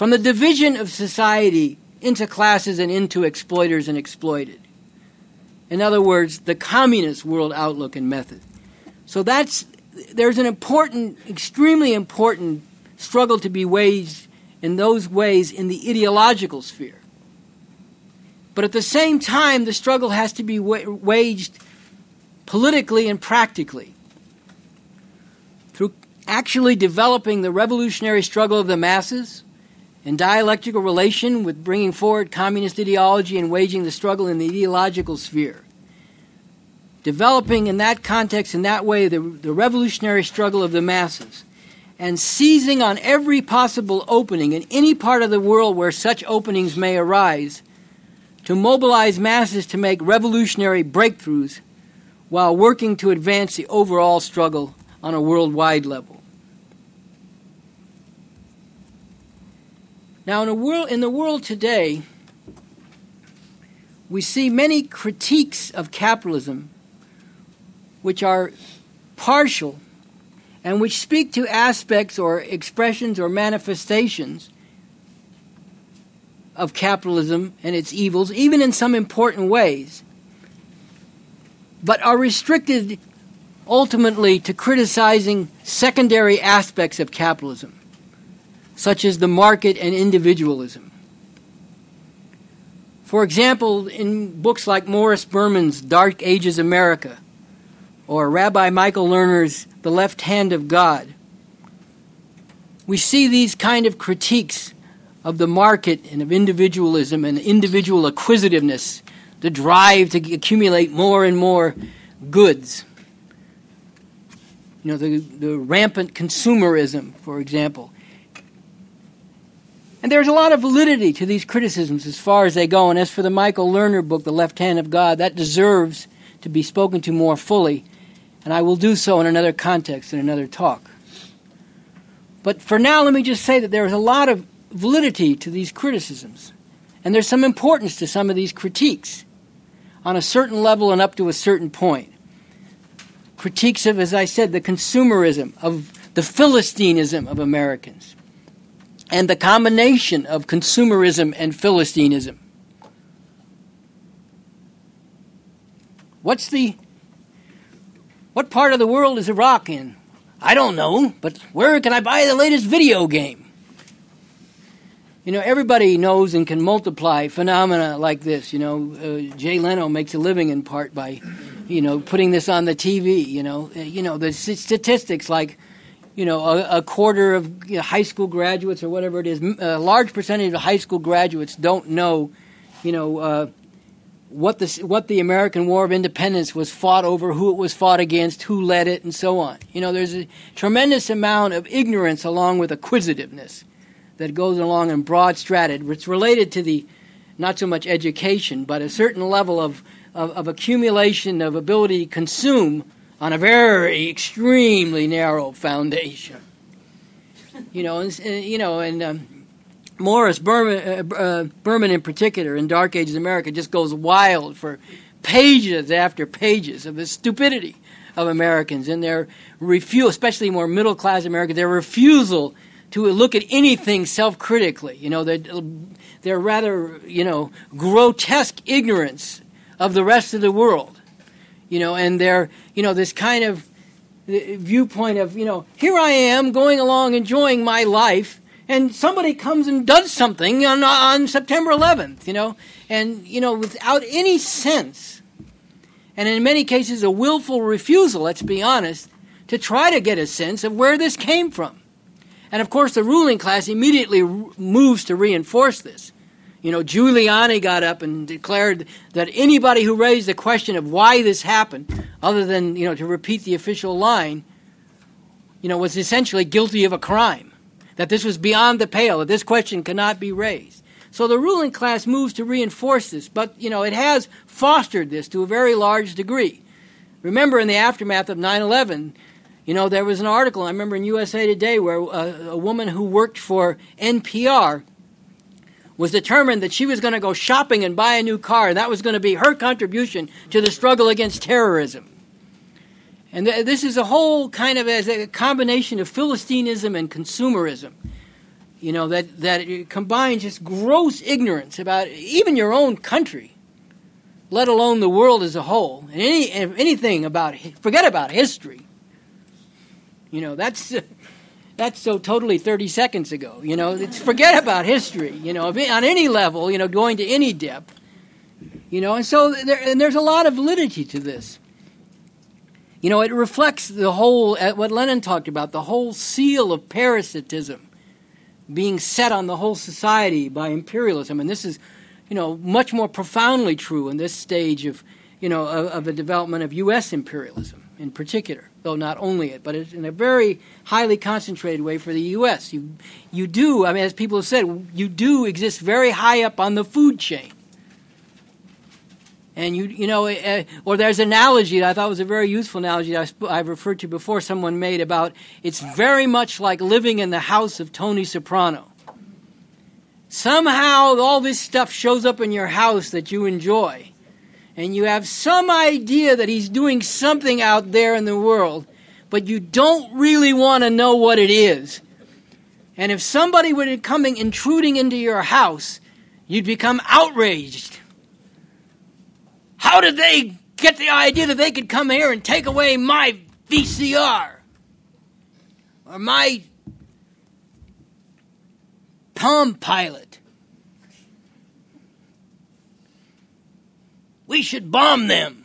from the division of society into classes and into exploiters and exploited. In other words, the communist world outlook and method. So that's, there's an important, extremely important struggle to be waged in those ways in the ideological sphere. But at the same time, the struggle has to be wa- waged politically and practically through actually developing the revolutionary struggle of the masses in dialectical relation with bringing forward communist ideology and waging the struggle in the ideological sphere. Developing in that context, in that way, the, the revolutionary struggle of the masses, and seizing on every possible opening in any part of the world where such openings may arise to mobilize masses to make revolutionary breakthroughs while working to advance the overall struggle on a worldwide level. Now, in, a world, in the world today, we see many critiques of capitalism which are partial and which speak to aspects or expressions or manifestations of capitalism and its evils, even in some important ways, but are restricted ultimately to criticizing secondary aspects of capitalism, such as the market and individualism. For example, in books like Morris Berman's Dark Ages America, or Rabbi Michael Lerner's The Left Hand of God, we see these kind of critiques of the market and of individualism and individual acquisitiveness, the drive to accumulate more and more goods. You know, the, the rampant consumerism, for example. And there's a lot of validity to these criticisms as far as they go. And as for the Michael Lerner book, The Left Hand of God, that deserves to be spoken to more fully. And I will do so in another context, in another talk. But for now, let me just say that there is a lot of validity to these criticisms. And there's some importance to some of these critiques on a certain level and up to a certain point. Critiques of, as I said, the consumerism, of the Philistinism of Americans, and the combination of consumerism and Philistinism. What's the, what part of the world is Iraq in? I don't know, but where can I buy the latest video game? You know, everybody knows and can multiply phenomena like this. You know, uh, Jay Leno makes a living in part by, you know, putting this on the T V. You know, uh, you know the statistics like, you know, a, a quarter of you know, high school graduates or whatever it is, a large percentage of high school graduates don't know, you know, uh, what the what the American War of Independence was fought over, who it was fought against, who led it, and so on. You know, there's a tremendous amount of ignorance along with acquisitiveness that goes along in broad strata. It's related to the, not so much education, but a certain level of, of, of accumulation of ability to consume on a very extremely narrow foundation. You know, and, and you know, and um, Morris Berman, uh, uh, Berman in particular, in Dark Ages America, just goes wild for pages after pages of the stupidity of Americans and their refusal, especially more middle-class Americans, their refusal to look at anything self-critically. You know, they're, they're rather, you know, grotesque ignorance of the rest of the world. You know, and they're, you know, this kind of viewpoint of, you know, here I am going along enjoying my life, and somebody comes and does something on, on September eleventh, you know, and, you know, without any sense, and in many cases a willful refusal, let's be honest, to try to get a sense of where this came from. And, of course, the ruling class immediately moves to reinforce this. You know, Giuliani got up and declared that anybody who raised the question of why this happened, other than, you know, to repeat the official line, you know, was essentially guilty of a crime, that this was beyond the pale, that this question cannot be raised. So the ruling class moves to reinforce this, but, you know, it has fostered this to a very large degree. Remember, in the aftermath of nine eleven, you know, there was an article, I remember in U S A Today, where a, a woman who worked for N P R was determined that she was going to go shopping and buy a new car, and that was going to be her contribution to the struggle against terrorism. And th- this is a whole kind of as a combination of Philistinism and consumerism. You know, that, that it combines just gross ignorance about even your own country, let alone the world as a whole. And any, anything about, forget about history. You know, that's that's so totally thirty seconds ago. You know, it's, forget about history, you know, on any level, you know, going to any depth. You know, and so there, and there's a lot of validity to this. You know, it reflects the whole, what Lenin talked about, the whole seal of parasitism being set on the whole society by imperialism. And this is, you know, much more profoundly true in this stage of, you know, of, of the development of U S imperialism in particular, though not only it, but it's in a very highly concentrated way for the U S. You, you do, I mean, as people have said, you do exist very high up on the food chain. And, you you know, uh, or there's an analogy that I thought was a very useful analogy that I sp- I've referred to before, someone made about it's very much like living in the house of Tony Soprano. Somehow all this stuff shows up in your house that you enjoy. And you have some idea that he's doing something out there in the world, but you don't really want to know what it is. And if somebody were coming, intruding into your house, you'd become outraged. How did they get the idea that they could come here and take away my V C R? Or my Palm Pilot? We should bomb them.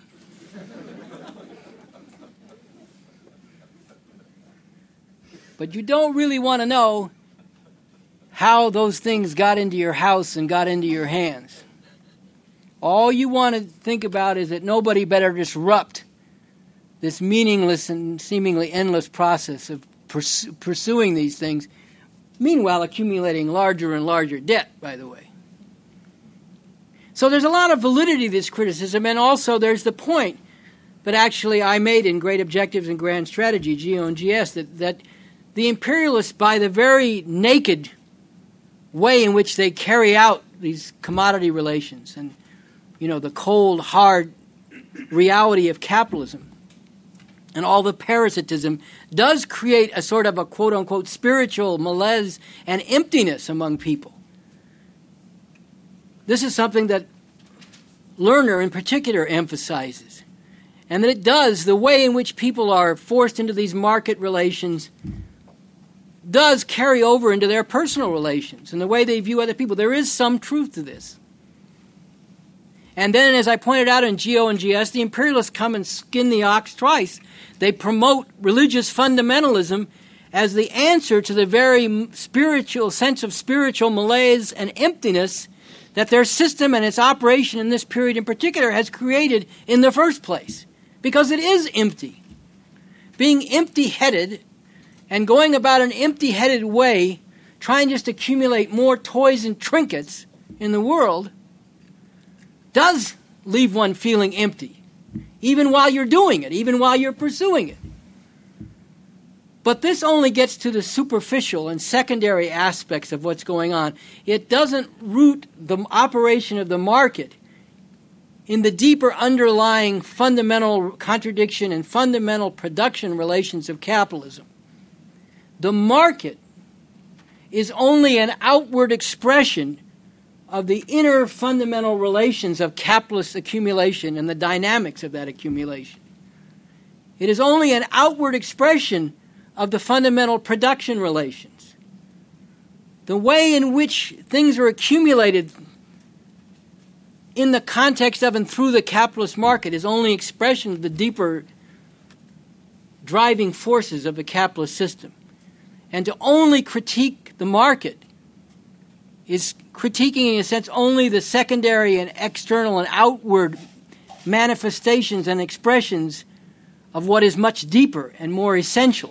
But you don't really want to know how those things got into your house and got into your hands. All you want to think about is that nobody better disrupt this meaningless and seemingly endless process of pers- pursuing these things, meanwhile accumulating larger and larger debt, by the way. So there's a lot of validity to this criticism, and also there's the point that actually I made in Great Objectives and Grand Strategy, G O and G S, that, that the imperialists, by the very naked way in which they carry out these commodity relations and, you know, the cold, hard reality of capitalism and all the parasitism does create a sort of a quote-unquote spiritual malaise and emptiness among people. This is something that Lerner in particular emphasizes. And that it does, the way in which people are forced into these market relations does carry over into their personal relations and the way they view other people. There is some truth to this. And then, as I pointed out in G O and G S, the imperialists come and skin the ox twice. They promote religious fundamentalism as the answer to the very spiritual sense of spiritual malaise and emptiness that their system and its operation in this period in particular has created in the first place. Because it is empty. Being empty-headed and going about an empty-headed way, trying just to accumulate more toys and trinkets in the world, does leave one feeling empty, even while you're doing it, even while you're pursuing it. But this only gets to the superficial and secondary aspects of what's going on. It doesn't root the operation of the market in the deeper underlying fundamental contradiction and fundamental production relations of capitalism. The market is only an outward expression of the inner fundamental relations of capitalist accumulation and the dynamics of that accumulation. It is only an outward expression of the fundamental production relations. The way in which things are accumulated in the context of and through the capitalist market is only expression of the deeper driving forces of the capitalist system. And to only critique the market is critiquing, in a sense, only the secondary and external and outward manifestations and expressions of what is much deeper and more essential.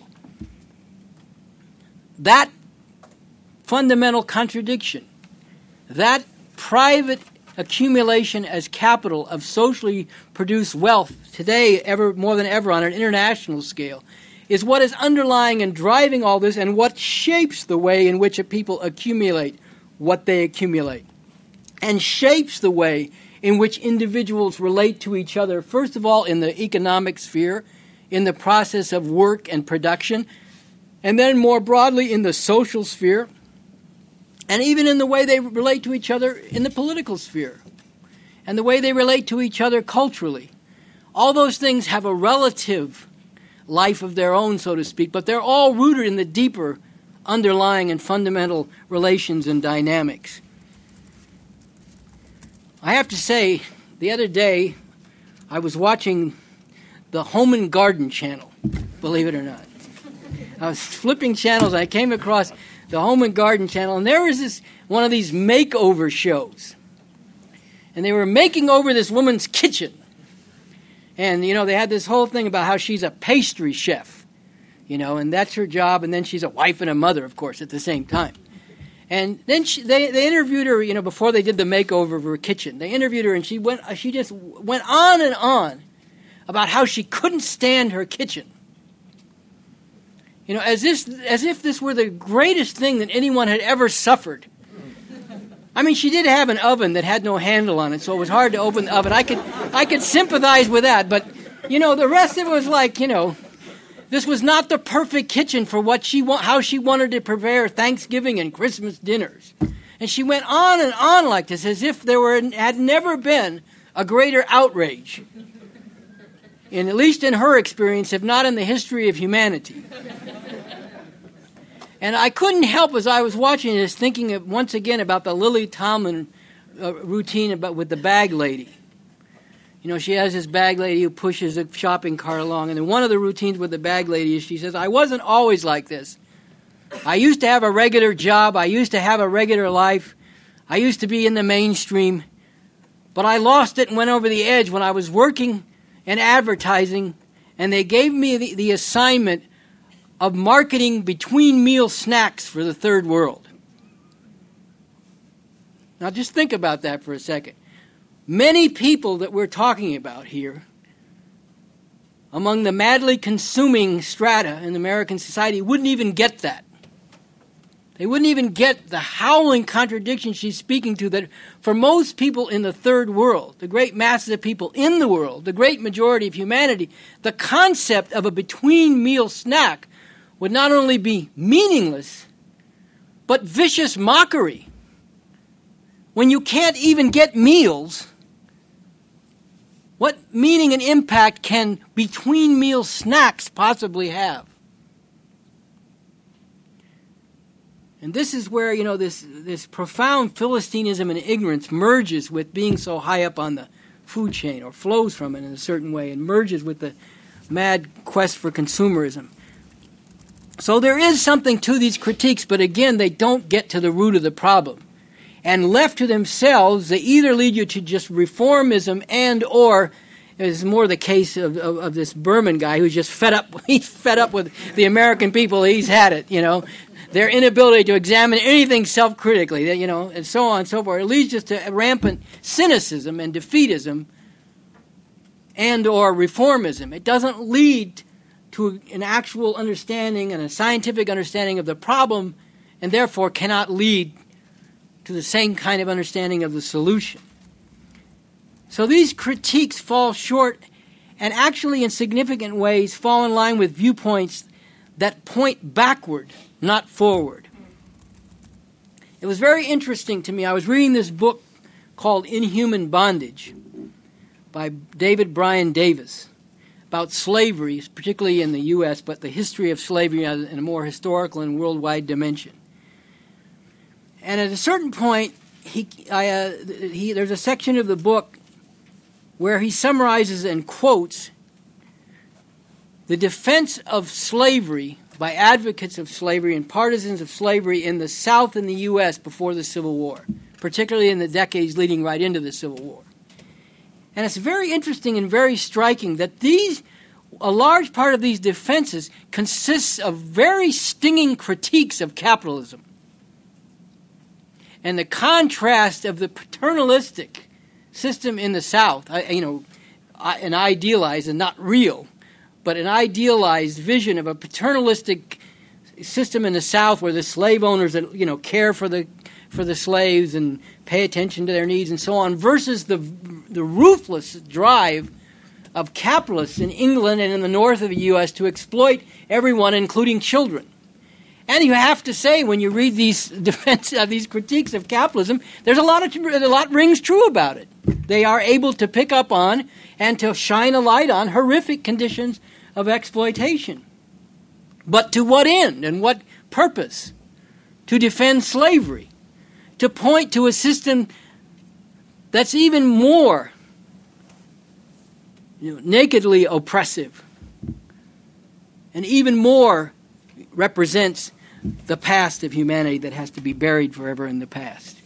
That fundamental contradiction, that private accumulation as capital of socially produced wealth today, ever more than ever on an international scale, is what is underlying and driving all this and what shapes the way in which a people accumulate what they accumulate, and shapes the way in which individuals relate to each other, first of all in the economic sphere, in the process of work and production, and then more broadly in the social sphere, and even in the way they relate to each other in the political sphere, and the way they relate to each other culturally. All those things have a relative life of their own, so to speak, but they're all rooted in the deeper underlying and fundamental relations and dynamics. I have to say, the other day, I was watching the Home and Garden channel, believe it or not. I was flipping channels, and I came across the Home and Garden channel, and there was this one of these makeover shows. And they were making over this woman's kitchen. And, you know, they had this whole thing about how she's a pastry chef, you know, and that's her job, and then she's a wife and a mother, of course, at the same time. And then she, they, they interviewed her, you know, before they did the makeover of her kitchen. They interviewed her, and she went, she just went on and on about how she couldn't stand her kitchen. You know, as if, as if this were the greatest thing that anyone had ever suffered. I mean, she did have an oven that had no handle on it, so it was hard to open the oven. I could, I could sympathize with that, but, you know, the rest of it was like, you know, this was not the perfect kitchen for what she wa- how she wanted to prepare Thanksgiving and Christmas dinners. And she went on and on like this, as if there were had never been a greater outrage, in at least in her experience, if not in the history of humanity. And I couldn't help, as I was watching this, thinking of, once again about the Lily Tomlin uh, routine about with the bag lady. You know, she has this bag lady who pushes a shopping cart along, and then one of the routines with the bag lady is she says, I wasn't always like this. I used to have a regular job. I used to have a regular life. I used to be in the mainstream. But I lost it and went over the edge when I was working in advertising, and they gave me the, the assignment of marketing between meal snacks for the third world. Now just think about that for a second. Many people that we're talking about here, among the madly consuming strata in American society, wouldn't even get that. They wouldn't even get the howling contradiction she's speaking to, that for most people in the third world, the great masses of people in the world, the great majority of humanity, the concept of a between-meal snack would not only be meaningless, but vicious mockery. When you can't even get meals, what meaning and impact can between-meal snacks possibly have? And this is where, you know, this, this profound Philistinism and ignorance merges with being so high up on the food chain, or flows from it in a certain way, and merges with the mad quest for consumerism. So there is something to these critiques, but again, they don't get to the root of the problem. And left to themselves, they either lead you to just reformism and or, is more the case of, of, of this Berman guy who's just fed up, he's fed up with the American people, he's had it, you know. Their inability to examine anything self-critically, you know, and so on and so forth. It leads just to rampant cynicism and defeatism and or reformism. It doesn't lead to an actual understanding and a scientific understanding of the problem, and therefore cannot lead to the same kind of understanding of the solution. So these critiques fall short, and actually in significant ways fall in line with viewpoints that point backward, not forward. It was very interesting to me. I was reading this book called Inhuman Bondage by David Bryan Davis about slavery, particularly in the U S, but the history of slavery in a more historical and worldwide dimension. And at a certain point, he, I, uh, he, there's a section of the book where he summarizes and quotes the defense of slavery by advocates of slavery and partisans of slavery in the South in the U S before the Civil War, particularly in the decades leading right into the Civil War. And it's very interesting and very striking that these, a large part of these defenses consists of very stinging critiques of capitalism. And the contrast of the paternalistic system in the South, you know, an idealized and not real, but an idealized vision of a paternalistic system in the South where the slave owners, you know, care for the for the slaves and pay attention to their needs and so on, versus the the ruthless drive of capitalists in England and in the north of the U S to exploit everyone, including children. And you have to say, when you read these defense, uh, these critiques of capitalism, there's a lot of a lot rings true about it. They are able to pick up on and to shine a light on horrific conditions of exploitation. But to what end and what purpose? To defend slavery, to point to a system that's even more, you know, nakedly oppressive, and even more represents the past of humanity that has to be buried forever in the past.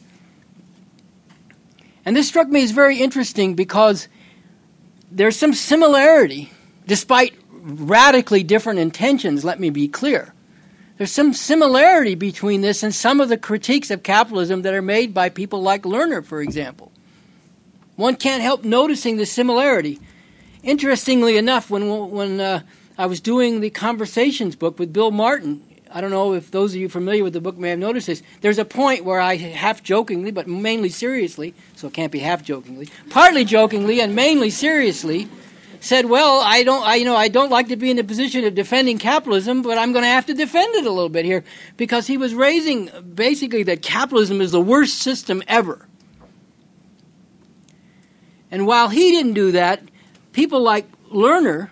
And this struck me as very interesting because there's some similarity, despite radically different intentions, let me be clear. There's some similarity between this and some of the critiques of capitalism that are made by people like Lerner, for example. One can't help noticing the similarity. Interestingly enough, when when uh, I was doing the Conversations book with Bill Martin, I don't know if those of you familiar with the book may have noticed this, there's a point where I half-jokingly, but mainly seriously, so it can't be half-jokingly, partly jokingly and mainly seriously, said, well, I don't, I, you know, I don't like to be in the position of defending capitalism, but I'm going to have to defend it a little bit here, because he was raising basically that capitalism is the worst system ever. And while he didn't do that, people like Lerner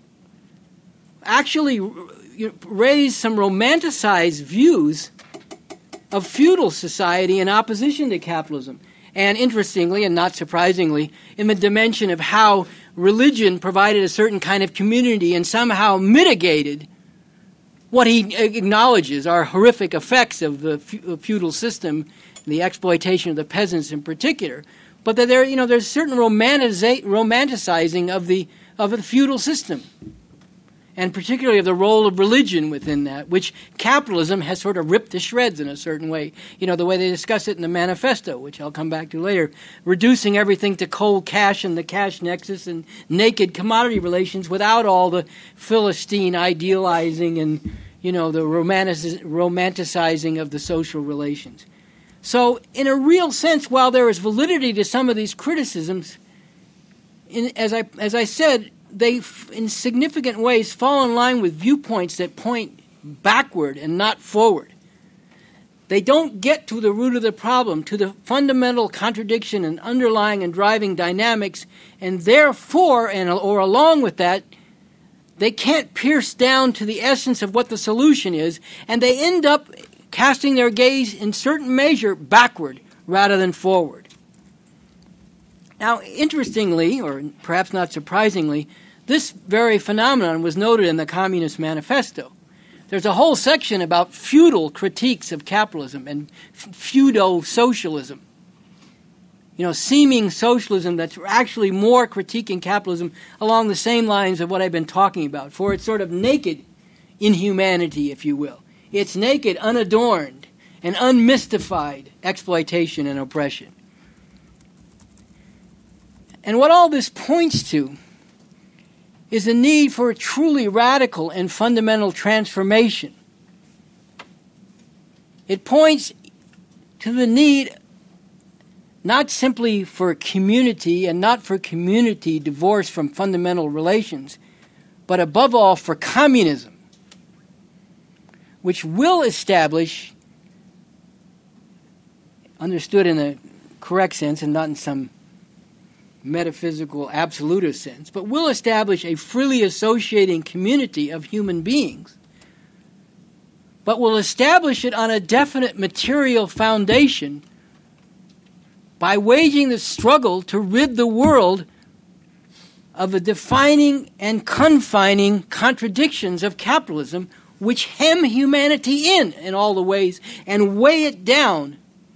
actually raised some romanticized views of feudal society in opposition to capitalism. And interestingly, and not surprisingly, in the dimension of how religion provided a certain kind of community and somehow mitigated what he acknowledges are horrific effects of the feudal system, the exploitation of the peasants in particular. But that there, you know, there's certain romantiza- romanticizing of the of the feudal system, and particularly of the role of religion within that, which capitalism has sort of ripped to shreds in a certain way. You know, the way they discuss it in the manifesto, which I'll come back to later, reducing everything to cold cash and the cash nexus and naked commodity relations without all the Philistine idealizing and, you know, the romantic- romanticizing of the social relations. So, in a real sense, while there is validity to some of these criticisms, in, as I as I said, they, f- in significant ways, fall in line with viewpoints that point backward and not forward. They don't get to the root of the problem, to the fundamental contradiction and underlying and driving dynamics, and therefore, and or along with that, they can't pierce down to the essence of what the solution is, and they end up casting their gaze in certain measure backward rather than forward. Now, interestingly, or perhaps not surprisingly, this very phenomenon was noted in the Communist Manifesto. There's a whole section about feudal critiques of capitalism and feudo-socialism. You know, seeming socialism that's actually more critiquing capitalism along the same lines of what I've been talking about, for its sort of naked inhumanity, if you will. It's naked, unadorned, and unmystified exploitation and oppression. And what all this points to is the need for a truly radical and fundamental transformation. It points to the need not simply for community and not for community divorced from fundamental relations, but above all for communism, which will establish, understood in a correct sense and not in some metaphysical absolutist sense, but will establish a freely associating community of human beings, but will establish it on a definite material foundation by waging the struggle to rid the world of the defining and confining contradictions of capitalism, which hem humanity in in all the ways and weigh it down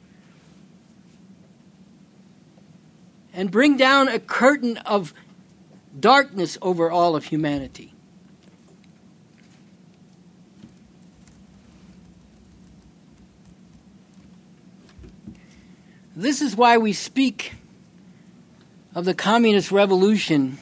and bring down a curtain of darkness over all of humanity. This is why we speak of the communist revolution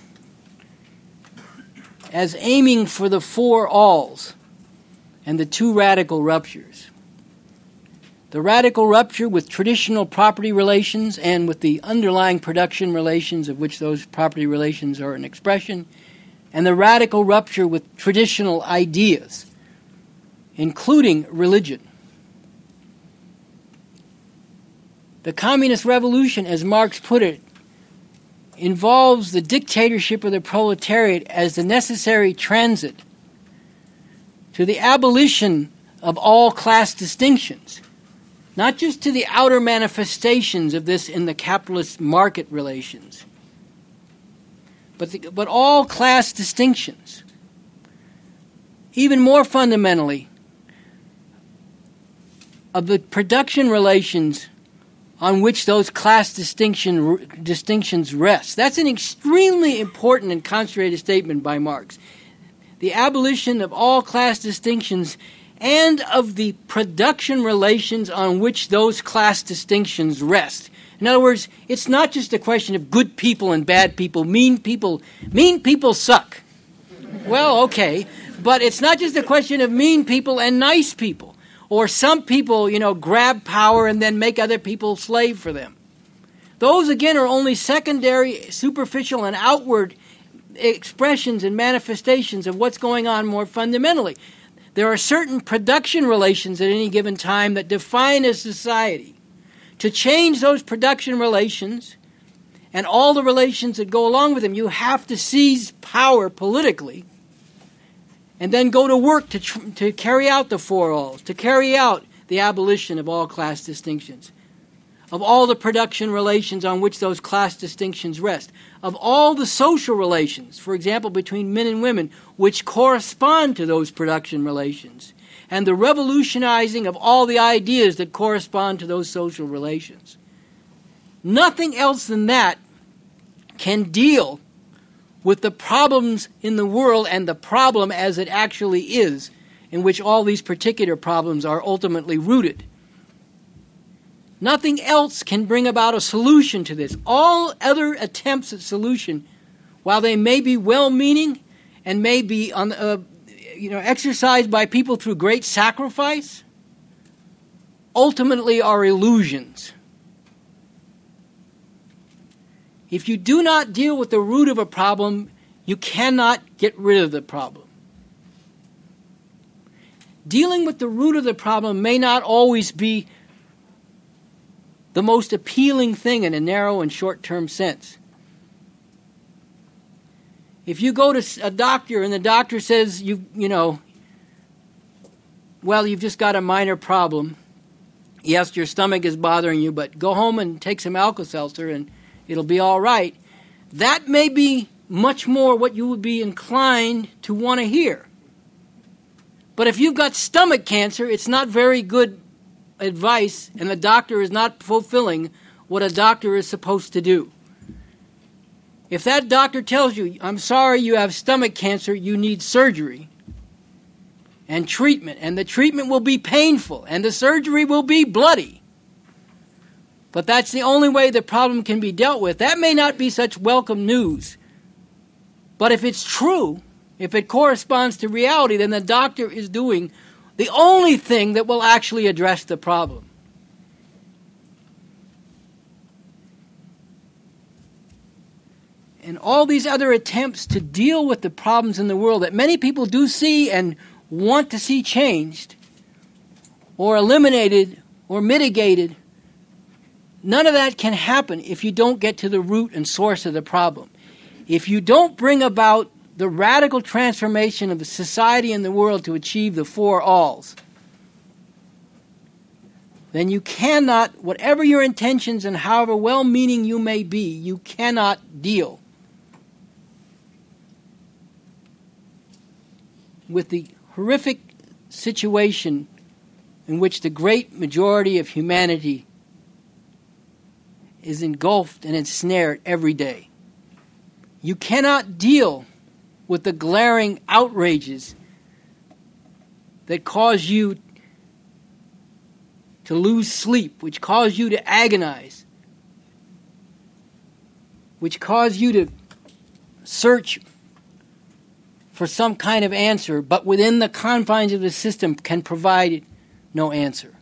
as aiming for the four alls and the two radical ruptures. The radical rupture with traditional property relations and with the underlying production relations of which those property relations are an expression, and the radical rupture with traditional ideas including religion. The communist revolution, as Marx put it, involves the dictatorship of the proletariat as the necessary transit to the abolition of all class distinctions, not just to the outer manifestations of this in the capitalist market relations, but, the, but all class distinctions. Even more fundamentally, of the production relations on which those class distinction, distinctions rest. That's an extremely important and concentrated statement by Marx. The abolition of all class distinctions and of the production relations on which those class distinctions rest. In other words, it's not just a question of good people and bad people, mean people. Mean people suck. Well, okay, but it's not just a question of mean people and nice people. Or some people, you know, grab power and then make other people slave for them. Those, again, are only secondary, superficial, and outward expressions and manifestations of what's going on more fundamentally. There are certain production relations at any given time that define a society. To change those production relations and all the relations that go along with them, you have to seize power politically and then go to work to tr- to carry out the four alls, to carry out the abolition of all class distinctions, of all the production relations on which those class distinctions rest, of all the social relations, for example, between men and women, which correspond to those production relations, and the revolutionizing of all the ideas that correspond to those social relations. Nothing else than that can deal with the problems in the world and the problem as it actually is, in which all these particular problems are ultimately rooted. Nothing else can bring about a solution to this. All other attempts at solution, while they may be well-meaning and may be on, uh, you know, exercised by people through great sacrifice, ultimately are illusions. If you do not deal with the root of a problem, you cannot get rid of the problem. Dealing with the root of the problem may not always be the most appealing thing in a narrow and short-term sense. If you go to a doctor and the doctor says, you, you know, well, you've just got a minor problem. Yes, your stomach is bothering you, but go home and take some Alka-Seltzer and it'll be all right. That may be much more what you would be inclined to want to hear. But if you've got stomach cancer, it's not very good advice, and the doctor is not fulfilling what a doctor is supposed to do. If that doctor tells you, I'm sorry, you have stomach cancer, you need surgery and treatment, and the treatment will be painful, and the surgery will be bloody, but that's the only way the problem can be dealt with, that may not be such welcome news. But if it's true, if it corresponds to reality, then the doctor is doing the only thing that will actually address the problem. And all these other attempts to deal with the problems in the world that many people do see and want to see changed or eliminated or mitigated, none of that can happen if you don't get to the root and source of the problem. If you don't bring about the radical transformation of the society and the world to achieve the four alls, then you cannot, whatever your intentions and however well-meaning you may be, you cannot deal with the horrific situation in which the great majority of humanity is engulfed and ensnared every day. You cannot deal with the glaring outrages that cause you to lose sleep, which cause you to agonize, which cause you to search for some kind of answer, but within the confines of the system can provide no answer.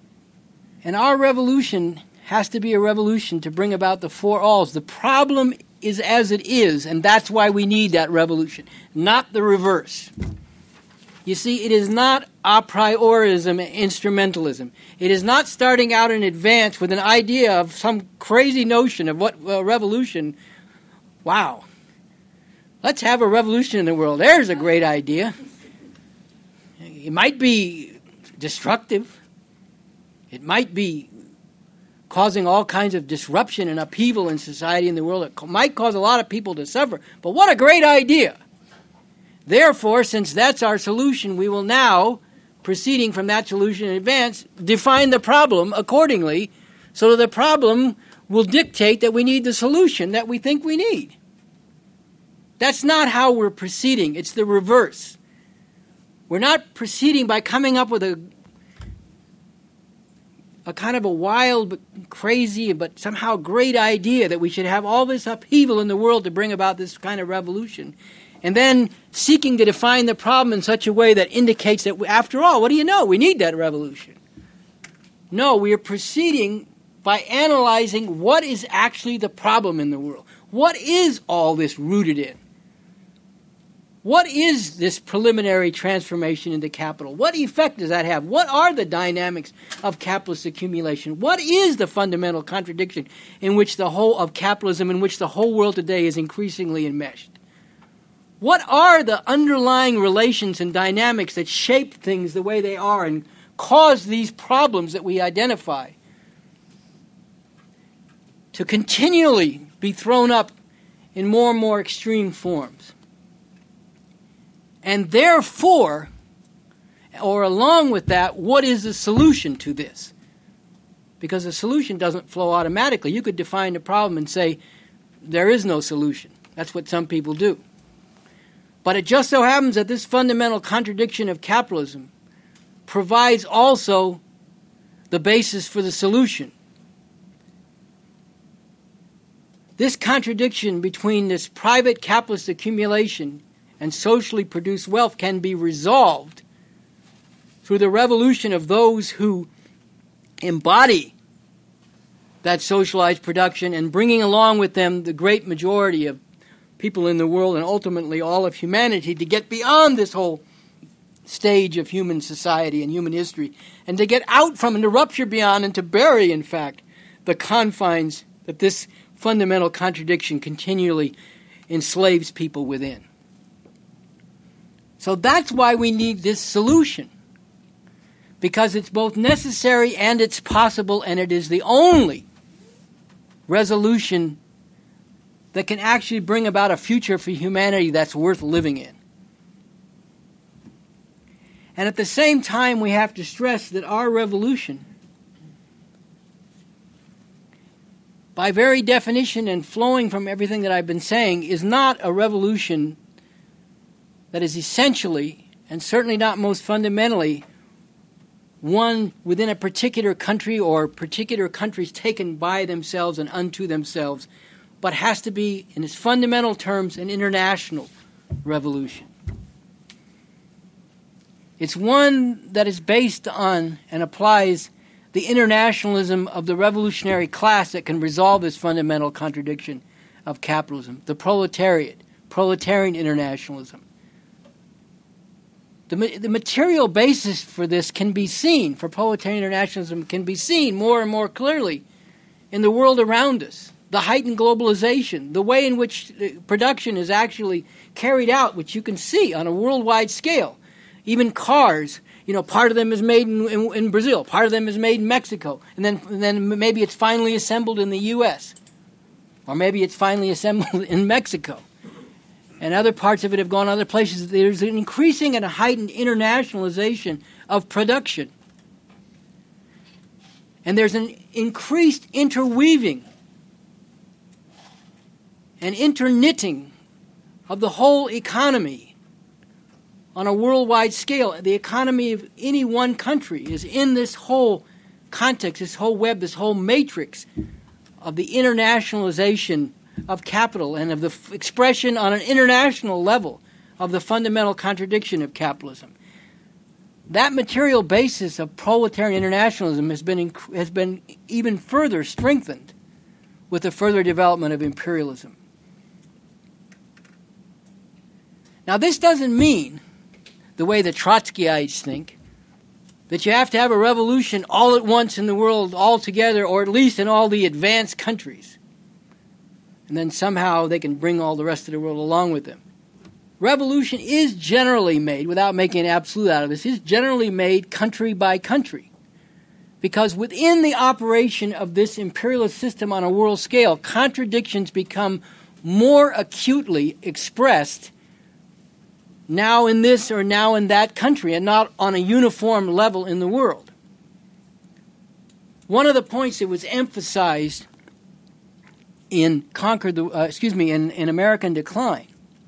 And our revolution has to be a revolution to bring about the four alls. The problem is as it is, and that's why we need that revolution, not the reverse. You see, it is not a priorism and instrumentalism. It is not starting out in advance with an idea of some crazy notion of what a revolution. Wow. Let's have a revolution in the world. There's a great idea. It might be destructive. It might be causing all kinds of disruption and upheaval in society and the world. It might cause a lot of people to suffer. But what a great idea. Therefore, since that's our solution, we will now, proceeding from that solution in advance, define the problem accordingly, so that the problem will dictate that we need the solution that we think we need. That's not how we're proceeding. It's the reverse. We're not proceeding by coming up with a a kind of a wild, but crazy, but somehow great idea that we should have all this upheaval in the world to bring about this kind of revolution, and then seeking to define the problem in such a way that indicates that, after all, what do you know? We need that revolution. No, we are proceeding by analyzing what is actually the problem in the world. What is all this rooted in? What is this preliminary transformation into capital? What effect does that have? What are the dynamics of capitalist accumulation? What is the fundamental contradiction in which the whole of capitalism, in which the whole world today is increasingly enmeshed? What are the underlying relations and dynamics that shape things the way they are and cause these problems that we identify to continually be thrown up in more and more extreme forms? And therefore, or along with that, what is the solution to this? Because the solution doesn't flow automatically. You could define the problem and say, there is no solution. That's what some people do. But it just so happens that this fundamental contradiction of capitalism provides also the basis for the solution. This contradiction between this private capitalist accumulation and socially produced wealth can be resolved through the revolution of those who embody that socialized production and bringing along with them the great majority of people in the world and ultimately all of humanity to get beyond this whole stage of human society and human history and to get out from and to rupture beyond and to bury, in fact, the confines that this fundamental contradiction continually enslaves people within. So that's why we need this solution, because it's both necessary and it's possible, and it is the only resolution that can actually bring about a future for humanity that's worth living in. And at the same time, we have to stress that our revolution, by very definition and flowing from everything that I've been saying, is not a revolution that is essentially, and certainly not most fundamentally, one within a particular country or particular countries taken by themselves and unto themselves, but has to be, in its fundamental terms, an international revolution. It's one that is based on and applies the internationalism of the revolutionary class that can resolve this fundamental contradiction of capitalism, the proletariat, proletarian internationalism. The, the material basis for this can be seen, for proletarian internationalism, can be seen more and more clearly in the world around us. The heightened globalization, the way in which production is actually carried out, which you can see on a worldwide scale. Even cars, you know, part of them is made in, in, in Brazil, part of them is made in Mexico, and then, and then maybe it's finally assembled in the U S, or maybe it's finally assembled in Mexico. And other parts of it have gone other places. There's an increasing and a heightened internationalization of production. And there's an increased interweaving and interknitting of the whole economy on a worldwide scale. The economy of any one country is in this whole context, this whole web, this whole matrix of the internationalization of capital and of the f- expression on an international level of the fundamental contradiction of capitalism. That material basis of proletarian internationalism has been inc- has been even further strengthened with the further development of imperialism. Now, this doesn't mean, the way the Trotskyites think, that you have to have a revolution all at once in the world all together, or at least in all the advanced countries. And then somehow they can bring all the rest of the world along with them. Revolution is generally made, without making an absolute out of this, is generally made country by country. Because within the operation of this imperialist system on a world scale, contradictions become more acutely expressed now in this or now in that country, and not on a uniform level in the world. One of the points that was emphasized in Conquer the, uh, excuse me, in, in American Decline,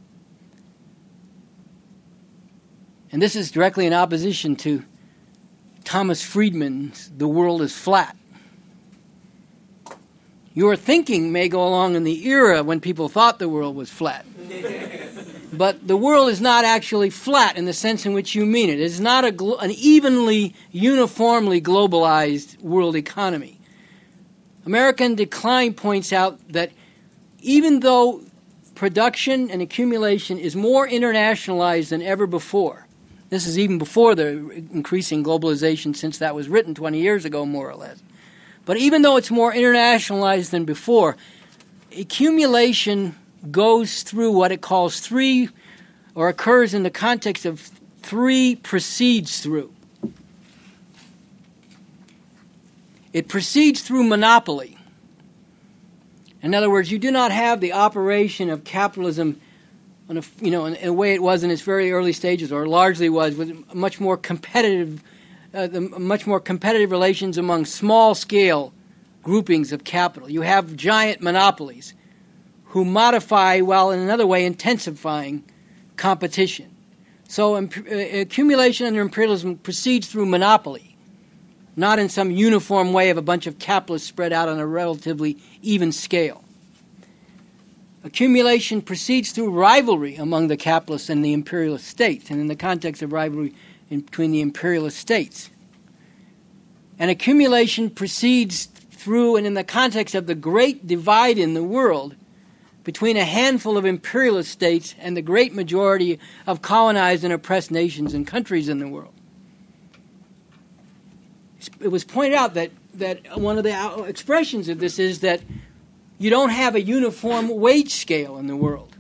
and this is directly in opposition to Thomas Friedman's "The World is Flat." Your thinking may go along in the era when people thought the world was flat. But the world is not actually flat in the sense in which you mean it. It is not a glo- an evenly, uniformly globalized world economy. American Decline points out that even though production and accumulation is more internationalized than ever before, this is even before the increasing globalization since that was written twenty years ago, more or less. But even though it's more internationalized than before, accumulation goes through what it calls three, or occurs in the context of three proceeds through. It proceeds through monopoly. In other words, you do not have the operation of capitalism in a, you know, in a way it was in its very early stages, or largely was, with much more competitive, uh, the much more competitive relations among small-scale groupings of capital. You have giant monopolies who modify while in another way intensifying competition. So imp- accumulation under imperialism proceeds through monopoly, not in some uniform way of a bunch of capitalists spread out on a relatively even scale. Accumulation proceeds through rivalry among the capitalists and the imperialist states, and in the context of rivalry in between the imperialist states. And accumulation proceeds through and in the context of the great divide in the world between a handful of imperialist states and the great majority of colonized and oppressed nations and countries in the world. It was pointed out that, that one of the expressions of this is that you don't have a uniform wage scale in the world.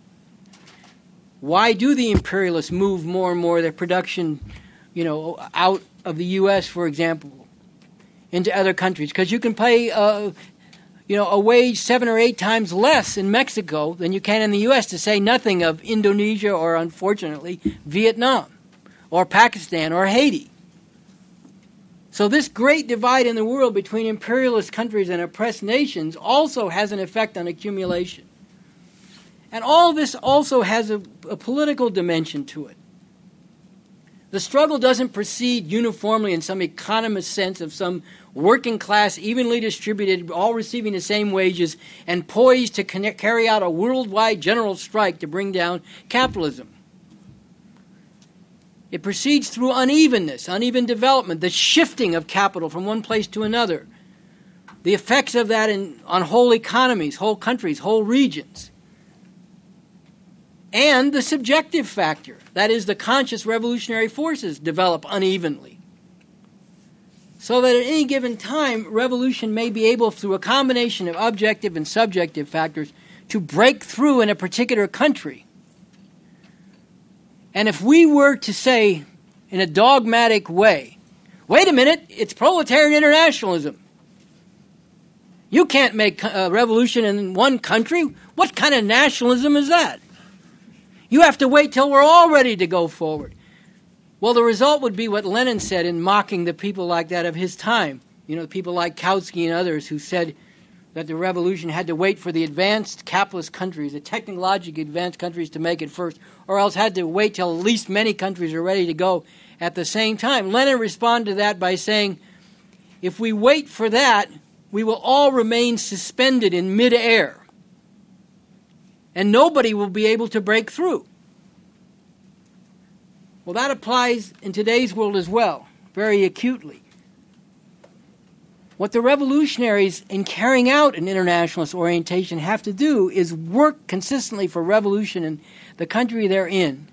Why do the imperialists move more and more of their production, you know, out of the U S, for example, into other countries? Because you can pay uh, you know, a wage seven or eight times less in Mexico than you can in the U S, to say nothing of Indonesia or, unfortunately, Vietnam or Pakistan or Haiti. So this great divide in the world between imperialist countries and oppressed nations also has an effect on accumulation. And all this also has a, a political dimension to it. The struggle doesn't proceed uniformly in some economist sense of some working class, evenly distributed, all receiving the same wages, and poised to connect, carry out a worldwide general strike to bring down capitalism. It proceeds through unevenness, uneven development, the shifting of capital from one place to another, the effects of that in, on whole economies, whole countries, whole regions. And the subjective factor, that is, the conscious revolutionary forces develop unevenly. So that at any given time, revolution may be able, through a combination of objective and subjective factors, to break through in a particular country. And if we were to say, in a dogmatic way, wait a minute, it's proletarian internationalism. You can't make a revolution in one country. What kind of nationalism is that? You have to wait till we're all ready to go forward. Well, the result would be what Lenin said in mocking the people like that of his time. You know, people like Kautsky and others who said that the revolution had to wait for the advanced capitalist countries, the technologically advanced countries, to make it first, or else had to wait till at least many countries are ready to go at the same time. Lenin responded to that by saying, if we wait for that, we will all remain suspended in midair, and nobody will be able to break through. Well, that applies in today's world as well, very acutely. What the revolutionaries, in carrying out an internationalist orientation, have to do is work consistently for revolution in the country they're in,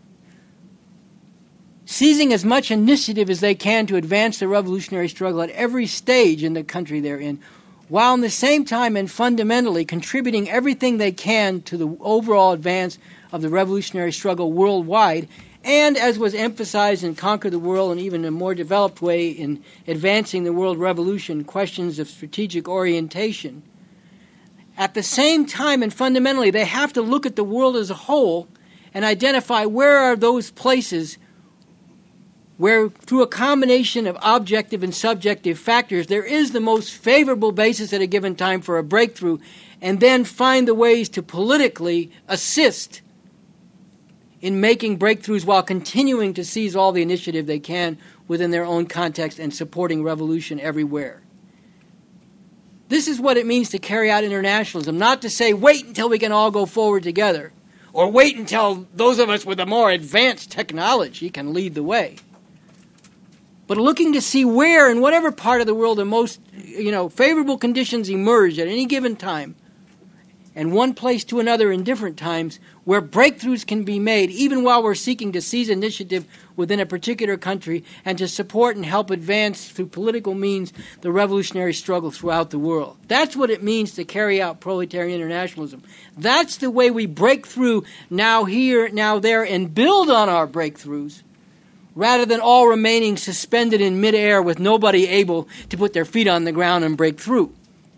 seizing as much initiative as they can to advance the revolutionary struggle at every stage in the country they're in, while in the same time and fundamentally contributing everything they can to the overall advance of the revolutionary struggle worldwide, and, as was emphasized in Conquer the World and even in a more developed way in Advancing the World Revolution, questions of strategic orientation. At the same time and fundamentally, they have to look at the world as a whole and identify where are those places where, through a combination of objective and subjective factors, there is the most favorable basis at a given time for a breakthrough, and then find the ways to politically assist in making breakthroughs while continuing to seize all the initiative they can within their own context and supporting revolution everywhere. This is what it means to carry out internationalism, not to say, wait until we can all go forward together, or wait until those of us with a more advanced technology can lead the way. But looking to see where, in whatever part of the world, the most you know, favorable conditions emerge at any given time, and one place to another in different times, where breakthroughs can be made, even while we're seeking to seize initiative within a particular country and to support and help advance through political means the revolutionary struggle throughout the world. That's what it means to carry out proletarian internationalism. That's the way we break through now here, now there, and build on our breakthroughs, rather than all remaining suspended in midair with nobody able to put their feet on the ground and break through.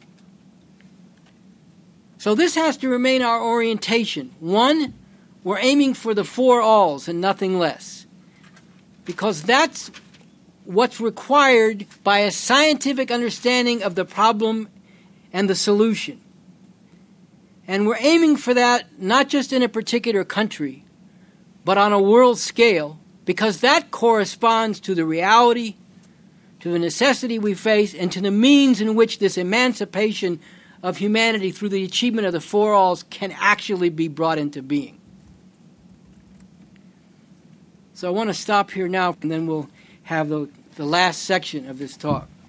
So this has to remain our orientation. One, we're aiming for the four alls and nothing less, because that's what's required by a scientific understanding of the problem and the solution. And we're aiming for that not just in a particular country, but on a world scale, because that corresponds to the reality, to the necessity we face, and to the means in which this emancipation of humanity through the achievement of the four alls can actually be brought into being. So I want to stop here now, and then we'll have the, the last section of this talk.